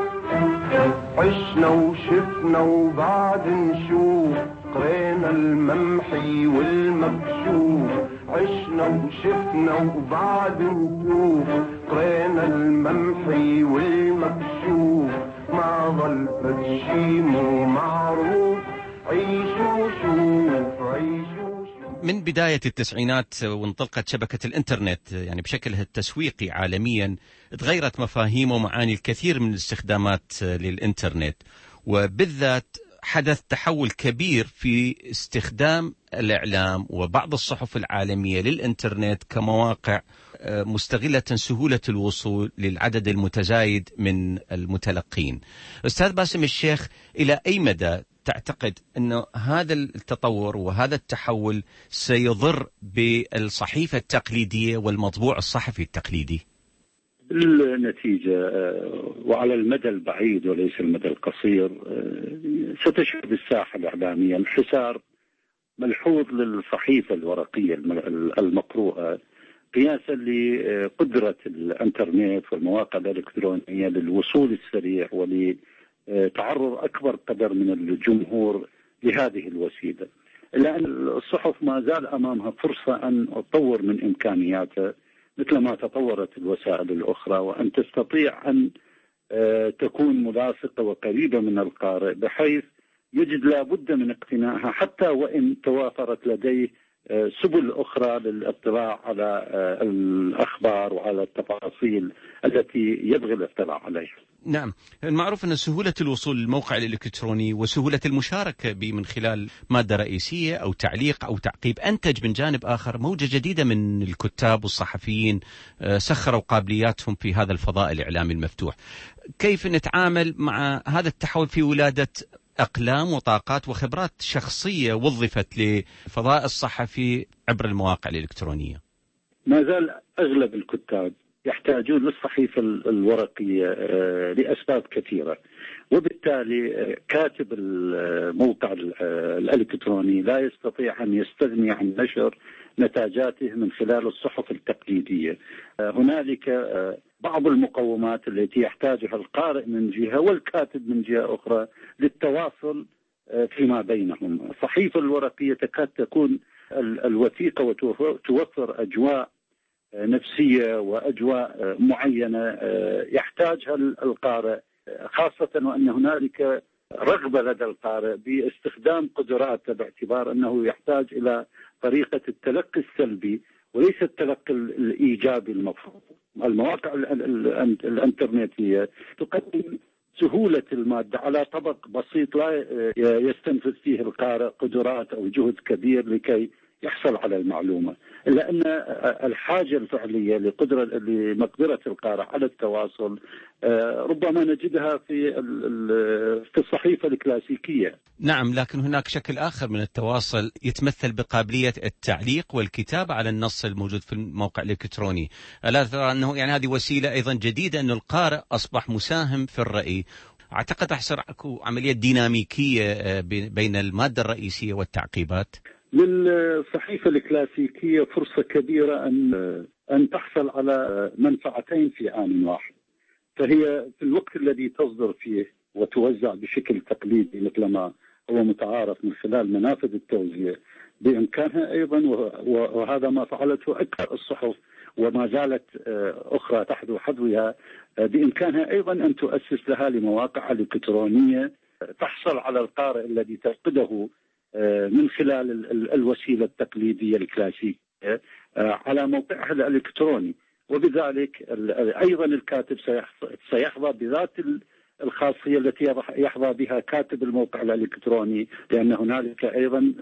عشنا وشفنا وبعد نشوف، قرينا الممحي والمكشوف. عشنا وشفنا وبعد نشوف، قرينا الممحي والمكشوف. ما ظل فدشي مو معروف، عيشوا شوف عيشوا شوف. من بداية التسعينات وانطلقت شبكة الإنترنت يعني بشكلها التسويقي عالميا، تغيرت مفاهيم ومعاني الكثير من الاستخدامات للإنترنت، وبالذات حدث تحول كبير في استخدام الإعلام وبعض الصحف العالمية للإنترنت كمواقع مستغلة سهولة الوصول للعدد المتزايد من المتلقين. أستاذ باسم الشيخ، إلى أي مدى تعتقد أنه هذا التطور وهذا التحول سيضر بالصحيفة التقليدية والمطبوع الصحفي التقليدي؟ النتيجة وعلى المدى البعيد وليس المدى القصير ستشهد الساحة الإعلامية انحسار ملحوظ للصحيفة الورقية المقروءة، قياسا لقدرة الانترنت والمواقع الإلكترونية للوصول السريع ولتعرض أكبر قدر من الجمهور لهذه الوسيلة. إلا أن الصحف ما زال أمامها فرصة أن تطور من إمكانياتها مثل ما تطورت الوسائل الأخرى، وأن تستطيع أن تكون ملاصقة وقريبة من القارئ بحيث يجد لا بد من اقتنائها، حتى وإن توافرت لديه سبل أخرى للاطلاع على الأخبار وعلى التفاصيل التي يبغي الاطلاع عليها. نعم، المعروف أن سهولة الوصول للموقع الإلكتروني وسهولة المشاركة به من خلال مادة رئيسية أو تعليق أو تعقيب أنتج من جانب آخر موجة جديدة من الكتاب والصحفيين سخروا قابلياتهم في هذا الفضاء الإعلامي المفتوح. كيف نتعامل مع هذا التحول في ولادة أقلام وطاقات وخبرات شخصية وظفت لفضاء الصحفي عبر المواقع الإلكترونية؟ ما زال أغلب الكتاب يحتاجون للصحيفة الورقية لأسباب كثيرة، وبالتالي كاتب الموقع الإلكتروني لا يستطيع أن يستغني عن نشر نتاجاته من خلال الصحف التقليدية. هنالك بعض المقومات التي يحتاجها القارئ من جهة والكاتب من جهة أخرى للتواصل فيما بينهم. الصحيفة الورقية تكاد تكون الوثيقة وتوفر أجواء نفسية وأجواء معينة يحتاجها القارئ، خاصة وأن هنالك رغبة لدى القارئ باستخدام قدراته باعتبار أنه يحتاج إلى طريقة التلقي السلبي وليس التلقي الإيجابي المفروض. المواقع الانترنتية تقدم سهولة المادة على طبق بسيط لا يستنفذ فيه القارئ قدرات أو جهد كبير لكي يحصل على المعلومة، إلا أن الحاجة الفعلية لمقدرة القارئ على التواصل ربما نجدها في الصحيفة الكلاسيكية. نعم، لكن هناك شكل آخر من التواصل يتمثل بقابلية التعليق والكتابة على النص الموجود في الموقع الإلكتروني. ألا ترى أنه يعني هذه وسيلة أيضا جديدة أن القارئ أصبح مساهم في الرأي؟ أعتقد تحصل عملية ديناميكية بين المادة الرئيسية والتعقيبات. للصحيفة الكلاسيكية فرصة كبيرة أن تحصل على منفعتين في آن واحد، فهي في الوقت الذي تصدر فيه وتوزع بشكل تقليدي مثل ما هو متعارف من خلال منافذ التوزيع، بإمكانها أيضا، وهذا ما فعلته أكثر الصحف وما زالت أخرى تحت حظوها، بإمكانها أيضا أن تؤسس لها لمواقع إلكترونية تحصل على القارئ الذي تفقده من خلال الوسيلة التقليدية الكلاسيكية على موقعها الإلكتروني. وبذلك أيضا الكاتب سيحظى بذات الخاصية التي يحظى بها كاتب الموقع الإلكتروني، لأن هنالك أيضا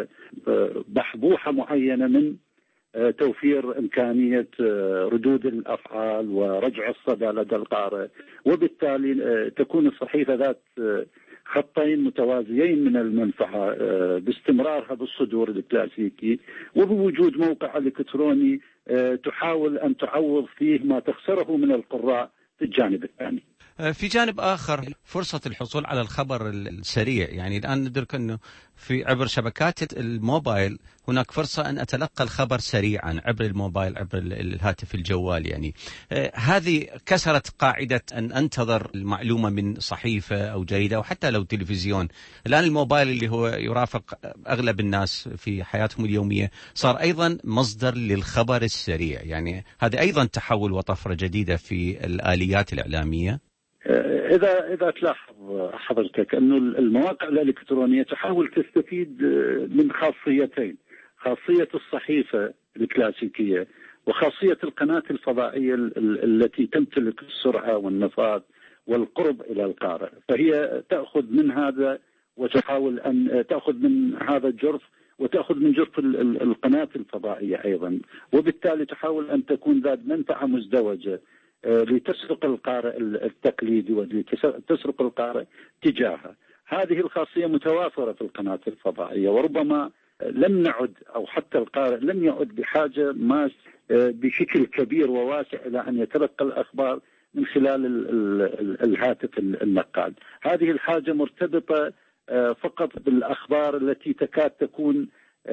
بحبوحة معينة من توفير إمكانية ردود الأفعال ورجع الصدى لدى القارئ، وبالتالي تكون الصحيفة ذات خطين متوازيين من المنفعة باستمرارها بالصدور الكلاسيكي، وبوجود موقع إلكتروني تحاول أن تعوض فيه ما تخسره من القراء في الجانب الثاني. في جانب آخر فرصة الحصول على الخبر السريع، يعني الآن ندرك أنه في عبر شبكات الموبايل هناك فرصة أن أتلقى الخبر سريعا عبر الموبايل، عبر الهاتف الجوال. يعني هذه كسرت قاعدة أن أنتظر المعلومة من صحيفة أو جريدة أو حتى لو تلفزيون. الآن الموبايل اللي هو يرافق أغلب الناس في حياتهم اليومية صار أيضا مصدر للخبر السريع. يعني هذا أيضا تحول وطفرة جديدة في الآليات الإعلامية. إذا تلاحظ حضرتك أنه المواقع الإلكترونية تحاول تستفيد من خاصيتين، خاصية الصحيفة الكلاسيكية وخاصية القناة الفضائية التي تمتلك السرعة والنفاذ والقرب إلى القارئ، فهي تأخذ من هذا وتحاول أن تأخذ من هذا الجرف وتأخذ من جرف القناة الفضائية أيضا، وبالتالي تحاول أن تكون ذات منفعة مزدوجة لتسرق القارئ التقليدي ولتسرق القارئ تجاهه. هذه الخاصية متوافرة في القناة الفضائية، وربما لم نعد أو حتى القارئ لم يعد بحاجة ما بشكل كبير وواسع إلى أن يتلقى الأخبار من خلال الهاتف النقال. هذه الحاجة مرتبطة فقط بالأخبار التي تكاد تكون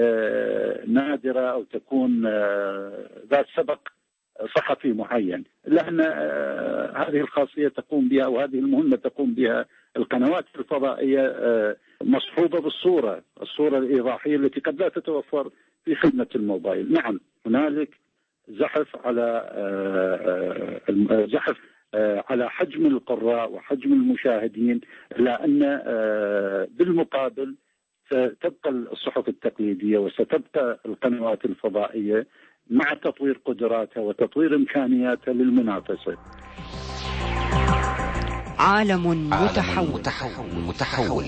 نادرة أو تكون ذات سبق صحفي معين، لأن هذه الخاصية تقوم بها أو هذه المهمة تقوم بها القنوات الفضائية مصحوبة بالصورة الإيضاحية التي قد لا تتوفر في خدمة الموبايل. نعم هنالك زحف على حجم القراء وحجم المشاهدين، لأن بالمقابل ستبقى الصحف التقليدية وستبقى القنوات الفضائية مع تطوير قدراتها وتطوير إمكانياتها للمنافسة. عالم متحول.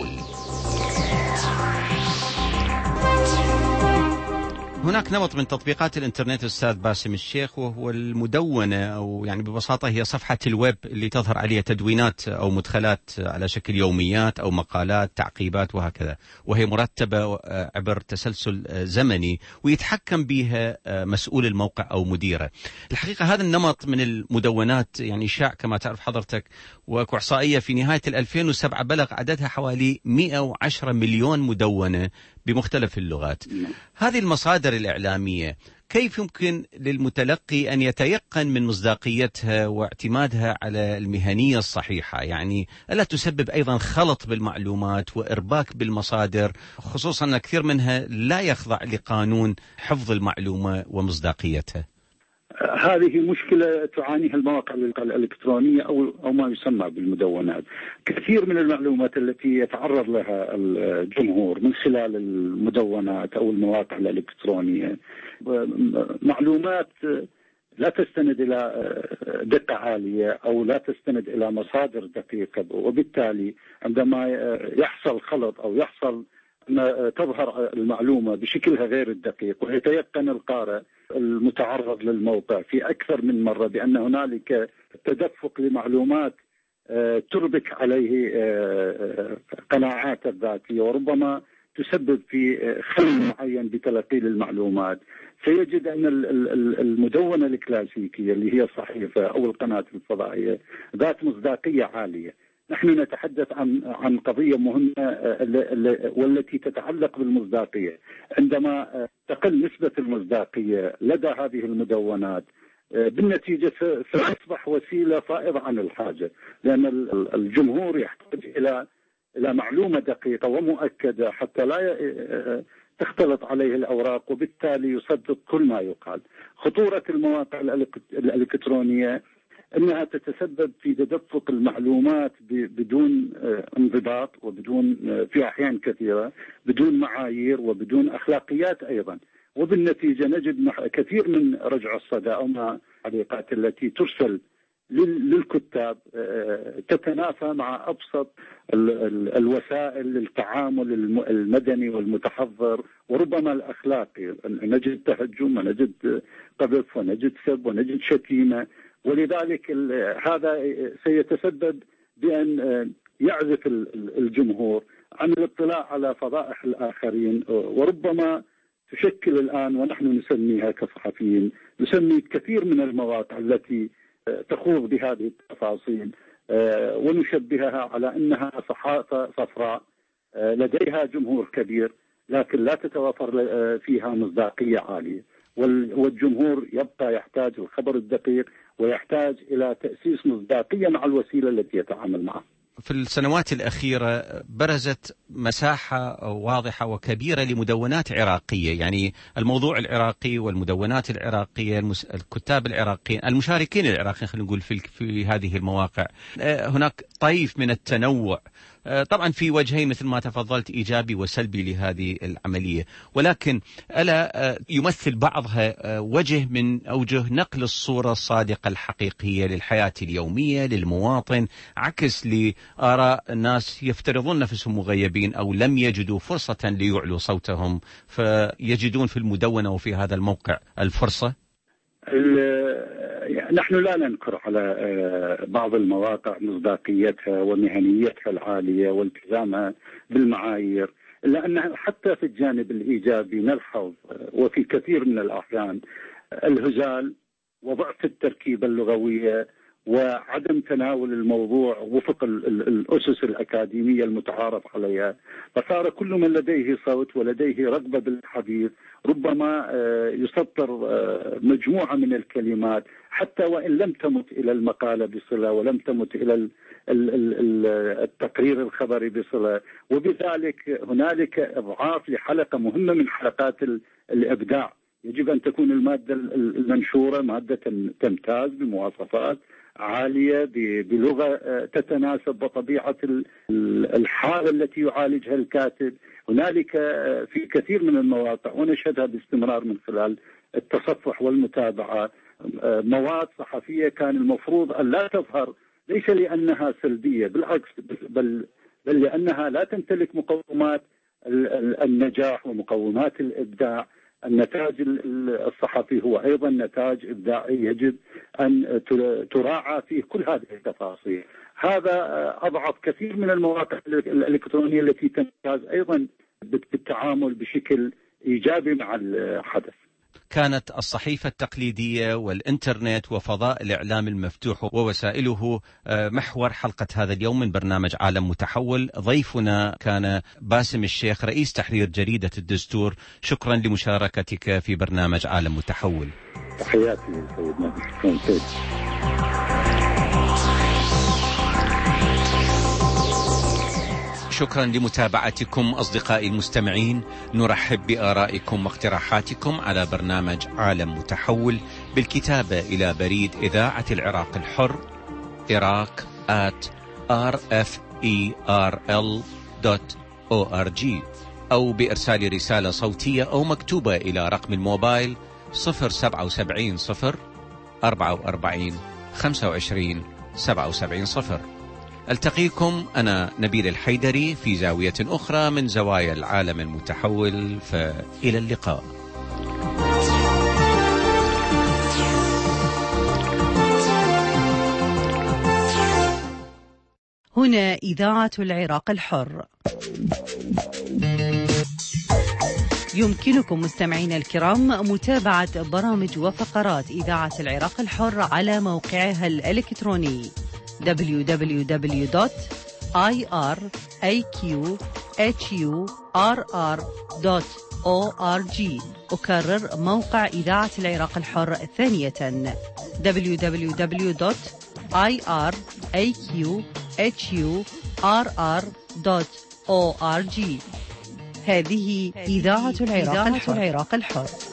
هناك نمط من تطبيقات الانترنت أستاذ باسم الشيخ، وهو المدونة، أو يعني ببساطة هي صفحة الويب اللي تظهر عليها تدوينات أو مدخلات على شكل يوميات أو مقالات تعقيبات وهكذا، وهي مرتبة عبر تسلسل زمني ويتحكم بها مسؤول الموقع أو مديره. الحقيقة هذا النمط من المدونات يعني شاع كما تعرف حضرتك، وإحصائية في نهاية 2007 بلغ عددها حوالي 110 مليون مدونة بمختلف اللغات. هذه المصادر الإعلامية كيف يمكن للمتلقي أن يتيقن من مصداقيتها واعتمادها على المهنية الصحيحة؟ يعني ألا تسبب أيضا خلط بالمعلومات وإرباك بالمصادر، خصوصا أن كثير منها لا يخضع لقانون حفظ المعلومة ومصداقيتها؟ هذه مشكلة تعانيها المواقع الإلكترونية أو ما يسمى بالمدونات. كثير من المعلومات التي يتعرض لها الجمهور من خلال المدونات أو المواقع الإلكترونية معلومات لا تستند إلى دقة عالية أو لا تستند إلى مصادر دقيقة، وبالتالي عندما يحصل خلط أو يحصل أن تظهر المعلومة بشكلها غير الدقيق، ويتيقن القارئ المتعرض للموقع في أكثر من مرة بأن هنالك تدفق لمعلومات تربك عليه قناعاته الذاتية وربما تسبب في خلل معين بتلقي المعلومات، سيجد أن المدونة الكلاسيكية اللي هي الصحيفة أو القناة الفضائية ذات مصداقية عالية. نحن نتحدث عن قضية مهمة والتي تتعلق بالمصداقية. عندما تقل نسبة المصداقية لدى هذه المدونات بالنتيجة سيصبح وسيلة فائضة عن الحاجة، لأن الجمهور يحتاج إلى معلومة دقيقة ومؤكدة حتى لا تختلط عليه الأوراق، وبالتالي يصدق كل ما يقال. خطورة المواقع الإلكترونية أنها تتسبب في تدفق المعلومات بدون انضباط، وبدون في أحيان كثيرة بدون معايير وبدون أخلاقيات أيضا، وبالنتيجة نجد كثير من رجع الصدى أو التعليقات التي ترسل للكتاب تتنافى مع أبسط الوسائل للتعامل المدني والمتحضر وربما الأخلاقي. نجد تهجم ونجد قذف ونجد سب ونجد شتيمة، ولذلك هذا سيتسبب بأن يعزف الجمهور عن الاطلاع على فضائح الآخرين، وربما تشكل الآن، ونحن نسميها كصحفيين نسمي كثير من المواقع التي تخوض بهذه التفاصيل ونشبهها على أنها صحافة صفراء لديها جمهور كبير لكن لا تتوفر فيها مصداقية عالية، والجمهور يبقى يحتاج الخبر الدقيق ويحتاج إلى تأسيس مصداقية مع الوسيلة التي يتعامل معها. في السنوات الأخيرة برزت مساحة واضحة وكبيرة لمدونات عراقية، يعني الموضوع العراقي والمدونات العراقية، الكتاب العراقيين، المشاركين العراقيين خلينا نقول في هذه المواقع. هناك طيف من التنوع، طبعا في وجهين مثل ما تفضلت، إيجابي وسلبي لهذه العملية، ولكن ألا يمثل بعضها وجه من أوجه نقل الصورة الصادقة الحقيقية للحياة اليومية للمواطن، عكس لآراء الناس يفترضون نفسهم مغيبين أو لم يجدوا فرصة ليعلوا صوتهم، فيجدون في المدونة وفي هذا الموقع الفرصة؟ نحن لا ننكر على بعض المواقع مصداقيتها ومهنيتها العالية والتزامها بالمعايير، إلا أن حتى في الجانب الإيجابي نلحظ وفي كثير من الأحيان الهزال وضعف التركيبة اللغوية وعدم تناول الموضوع وفق الأسس الأكاديمية المتعارف عليها، فصار كل من لديه صوت ولديه رغبة بالحديث ربما يسطر مجموعة من الكلمات حتى وإن لم تمت إلى المقالة بصلة ولم تمت إلى التقرير الخبري بصلة، وبذلك هنالك إضعاف لحلقة مهمة من حلقات الإبداع. يجب أن تكون المادة المنشورة مادة تمتاز بمواصفات عالية بلغة تتناسب بطبيعة الحالة التي يعالجها الكاتب. هنالك في كثير من المواقع ونشهدها باستمرار من خلال التصفح والمتابعة مواد صحفية كان المفروض أن لا تظهر، ليس لأنها سلبية بالعكس، بل لأنها لا تمتلك مقومات النجاح ومقومات الإبداع. النتاج الصحفي هو أيضا نتاج إبداعي يجب أن تراعى فيه كل هذه التفاصيل. هذا أضعف كثير من المواقع الإلكترونية التي تمتاز أيضا بالتعامل بشكل إيجابي مع الحدث. كانت الصحيفة التقليدية والإنترنت وفضاء الإعلام المفتوح ووسائله محور حلقة هذا اليوم من برنامج عالم متحول. ضيفنا كان باسم الشيخ رئيس تحرير جريدة الدستور. شكرا لمشاركتك في برنامج عالم متحول. تحياتي سيدنا. شكرا لمتابعتكم أصدقائي المستمعين. نرحب بآرائكم واقتراحاتكم على برنامج عالم متحول بالكتابة إلى بريد إذاعة العراق الحر iraq@rferl.org، أو بإرسال رسالة صوتية أو مكتوبة إلى رقم الموبايل 077 0 44 25 77 0. ألتقيكم أنا نبيل الحيدري في زاوية أخرى من زوايا العالم المتحول، فإلى اللقاء. هنا إذاعة العراق الحر. يمكنكم مستمعينا الكرام متابعة برامج وفقرات إذاعة العراق الحر على موقعها الإلكتروني www.iraqhur.org أكرر موقع إذاعة العراق الحر ثانية www.iraqhurr.org. هذه إذاعة العراق الحر.